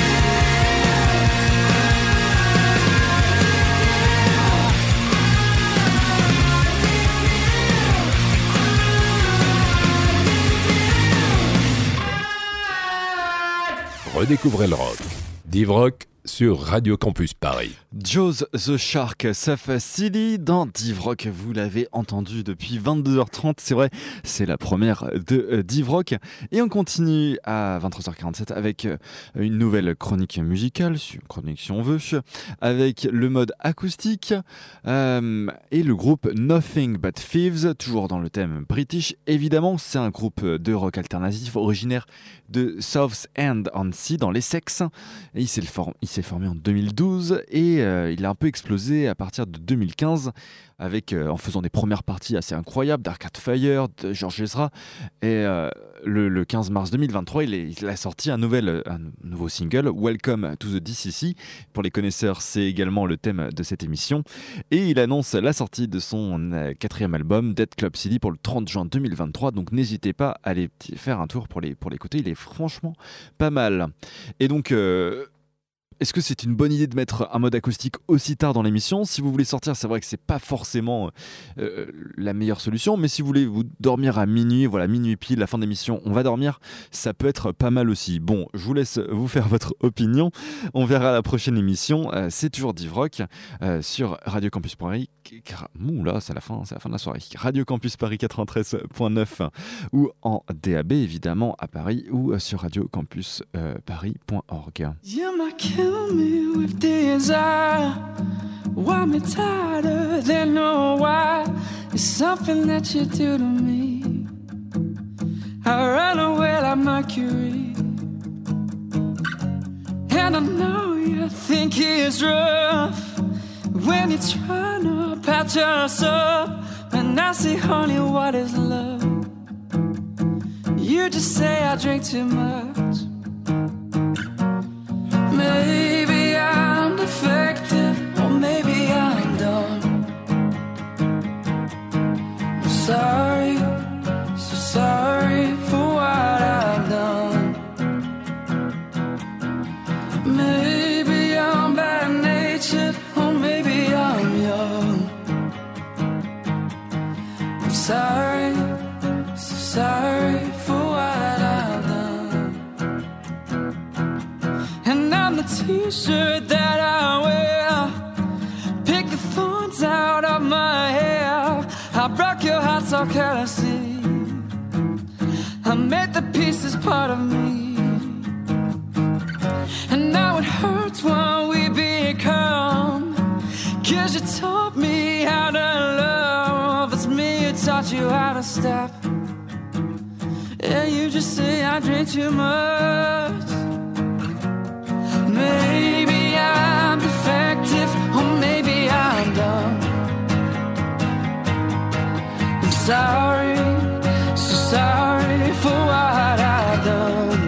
[SPEAKER 1] Redécouvrez le rock. Divrock sur Radio Campus Paris.
[SPEAKER 2] Jaws the Shark, Surf City dans Divrock, vous l'avez entendu depuis 22h30, c'est vrai, c'est la première de Divrock. Et on continue à 23h47 avec une nouvelle chronique musicale, chronique si on veut, avec le mode acoustique et le groupe Nothing But Thieves, toujours dans le thème british. Évidemment, c'est un groupe de rock alternatif originaire de Southend-on-Sea dans l'Essex. Et il s'est formé en 2012 et il a un peu explosé à partir de 2015 avec, en faisant des premières parties assez incroyables d'Arcade Fire, de George Ezra. Et le 15 mars 2023, il a sorti un nouveau single, Welcome to the DCC. Pour les connaisseurs, c'est également le thème de cette émission. Et il annonce la sortie de son 4e album, Dead Club CD, pour le 30 juin 2023. Donc n'hésitez pas à aller faire un tour pour l'écouter. Il est franchement pas mal. Et donc... est-ce que c'est une bonne idée de mettre un mode acoustique aussi tard dans l'émission ? Si vous voulez sortir, c'est vrai que c'est pas forcément la meilleure solution, mais si vous voulez vous dormir à minuit, voilà, minuit pile, la fin de l'émission, on va dormir, ça peut être pas mal aussi. Bon, je vous laisse vous faire votre opinion, on verra à la prochaine émission, c'est toujours Divrock sur Radio Campus Paris, là c'est la fin de la soirée, Radio Campus Paris 93.9 ou en DAB évidemment à Paris ou sur radiocampusparis.org.
[SPEAKER 8] You might kill me with desire. Why me tighter than no why? It's something that you do to me. I run away like Mercury. And I know you think it's rough when you're trying to patch us up. When I say, honey, what is love? You just say I drink too much. Maybe I'm defective, or maybe I'm dumb. I'm sorry, so sorry for what I've done. Maybe I'm bad-natured, or maybe I'm young. I'm sorry, so sorry for what I've done. And I'm the t-shirt that I wear. Pick the thorns out of my hair. I broke your heart so carelessly. I made the pieces part of me. And now it hurts when we become. 'Cause you taught me how to love. It's me who taught you how to stop. Yeah, you just say I drink too much. Maybe I'm defective, or maybe I'm dumb. I'm sorry, so sorry for what I've done.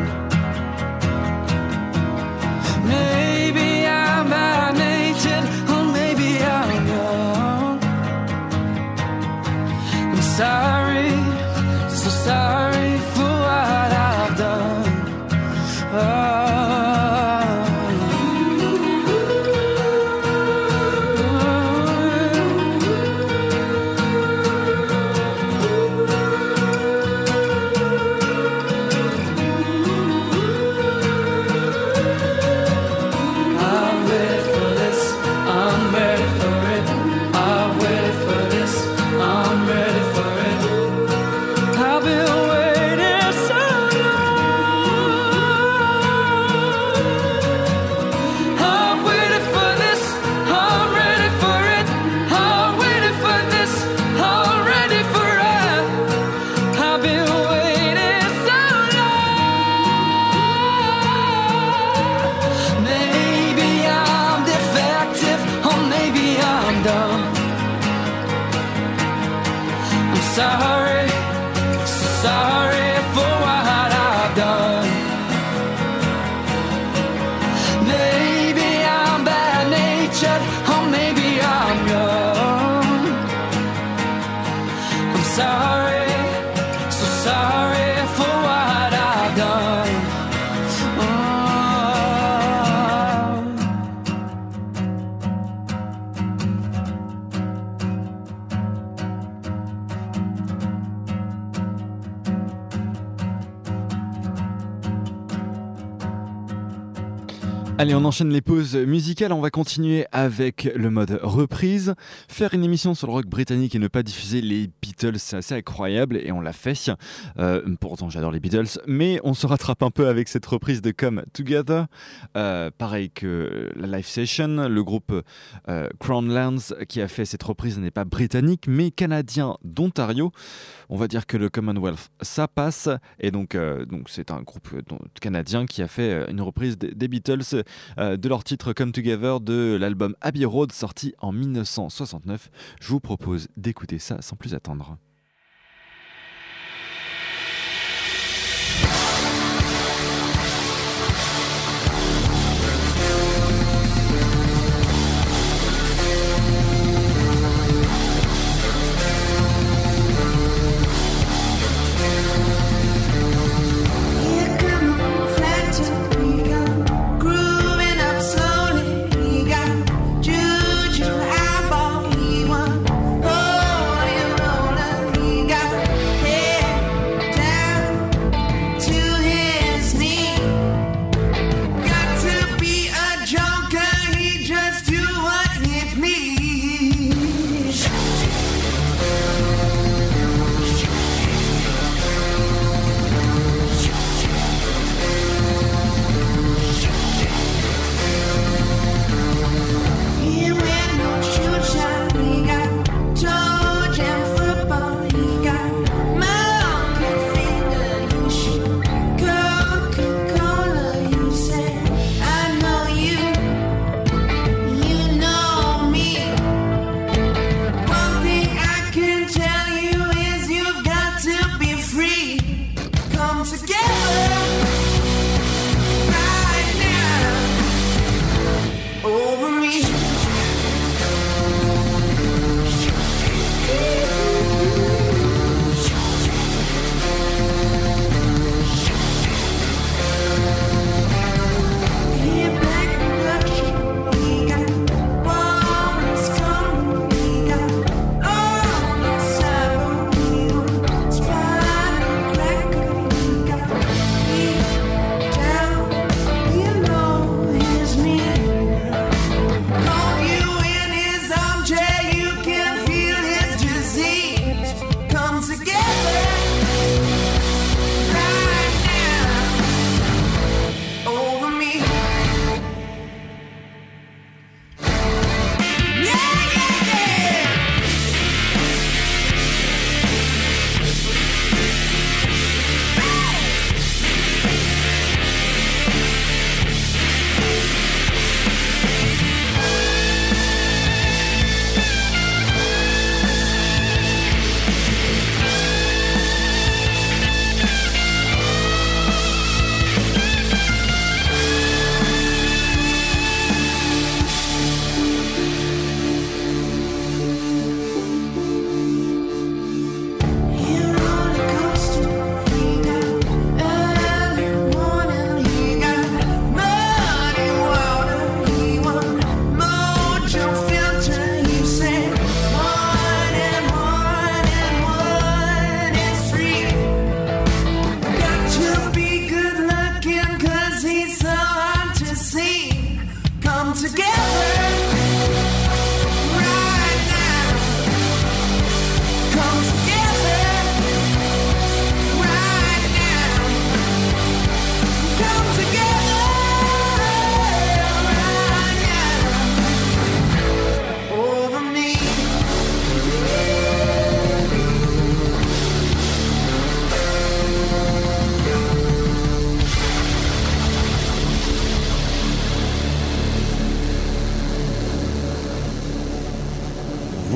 [SPEAKER 8] Maybe I'm bad-natured, or maybe I'm young. I'm sorry, so sorry for what I've done. Sorry, so sorry for what I've done. Maybe I'm bad-natured, or maybe I'm young. I'm sorry, so sorry for what I've done.
[SPEAKER 2] Allez, on enchaîne les pauses musicales. On va continuer avec le mode reprise. Faire une émission sur le rock britannique et ne pas diffuser les Beatles, c'est assez incroyable et on l'a fait. Pourtant, j'adore les Beatles, mais on se rattrape un peu avec cette reprise de Come Together. Pareil que la live session, le groupe Crownlands qui a fait cette reprise n'est pas britannique, mais canadien d'Ontario. On va dire que le Commonwealth, ça passe. Et donc c'est un groupe canadien qui a fait une reprise des Beatles. De leur titre Come Together de l'album Abbey Road sorti en 1969. Je vous propose d'écouter ça sans plus attendre.
[SPEAKER 3] Juju eyeball, he won. Oh, you're rolling.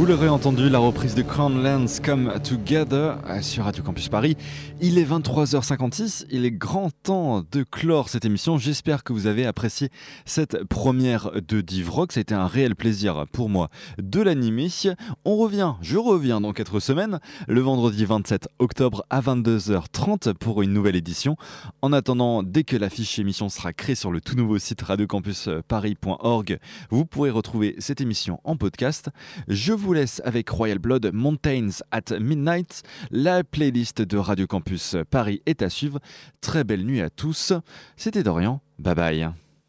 [SPEAKER 2] Vous l'aurez entendu, la reprise de Crownlands Come Together sur Radio Campus Paris. Il est 23h56, il est grand temps de clore cette émission. J'espère que vous avez apprécié cette première de Div Rock. Ça a été un réel plaisir pour moi de l'animer. Je reviens dans 4 semaines, le vendredi 27 octobre à 22h30 pour une nouvelle édition. En attendant, dès que la fiche émission sera créée sur le tout nouveau site radiocampusparis.org, vous pourrez retrouver cette émission en podcast. Je vous laisse avec Royal Blood, Mountains at Midnight. La playlist de Radio Campus Paris est à suivre. Très belle nuit à tous. C'était Dorian. Bye bye.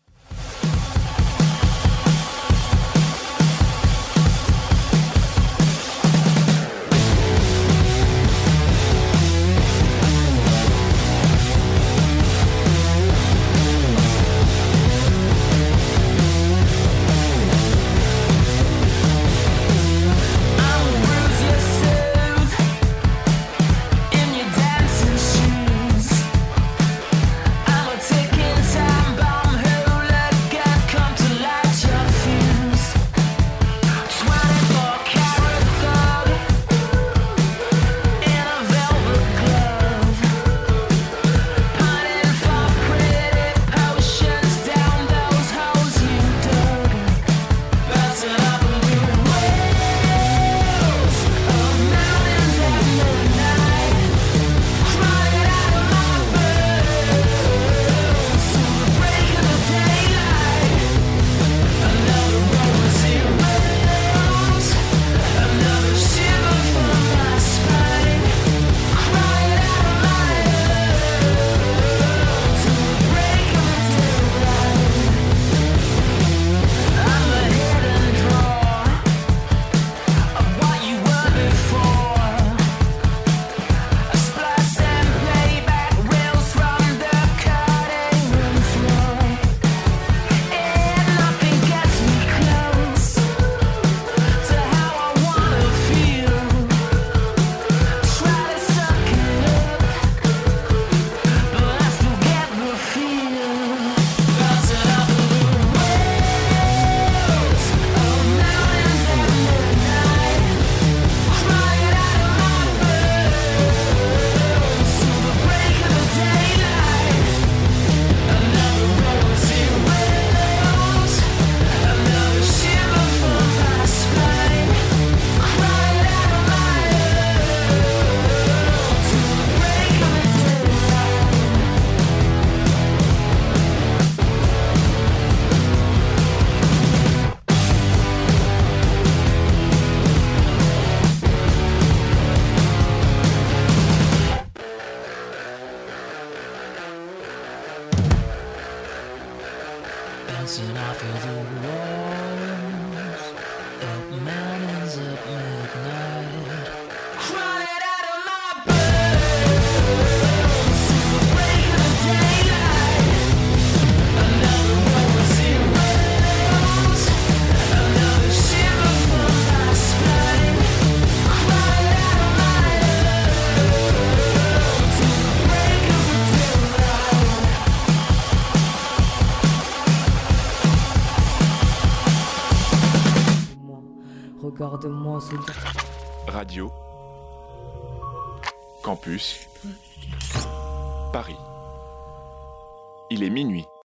[SPEAKER 4] Bouncing off of the walls, up mountains at midnight. Crying out of my bones, the break of daylight. Another rose in rose, another shiver from my spine. Crying out of my love, to the break of daylight.
[SPEAKER 9] Regarde-moi ce
[SPEAKER 10] Radio Campus Paris. Il est minuit.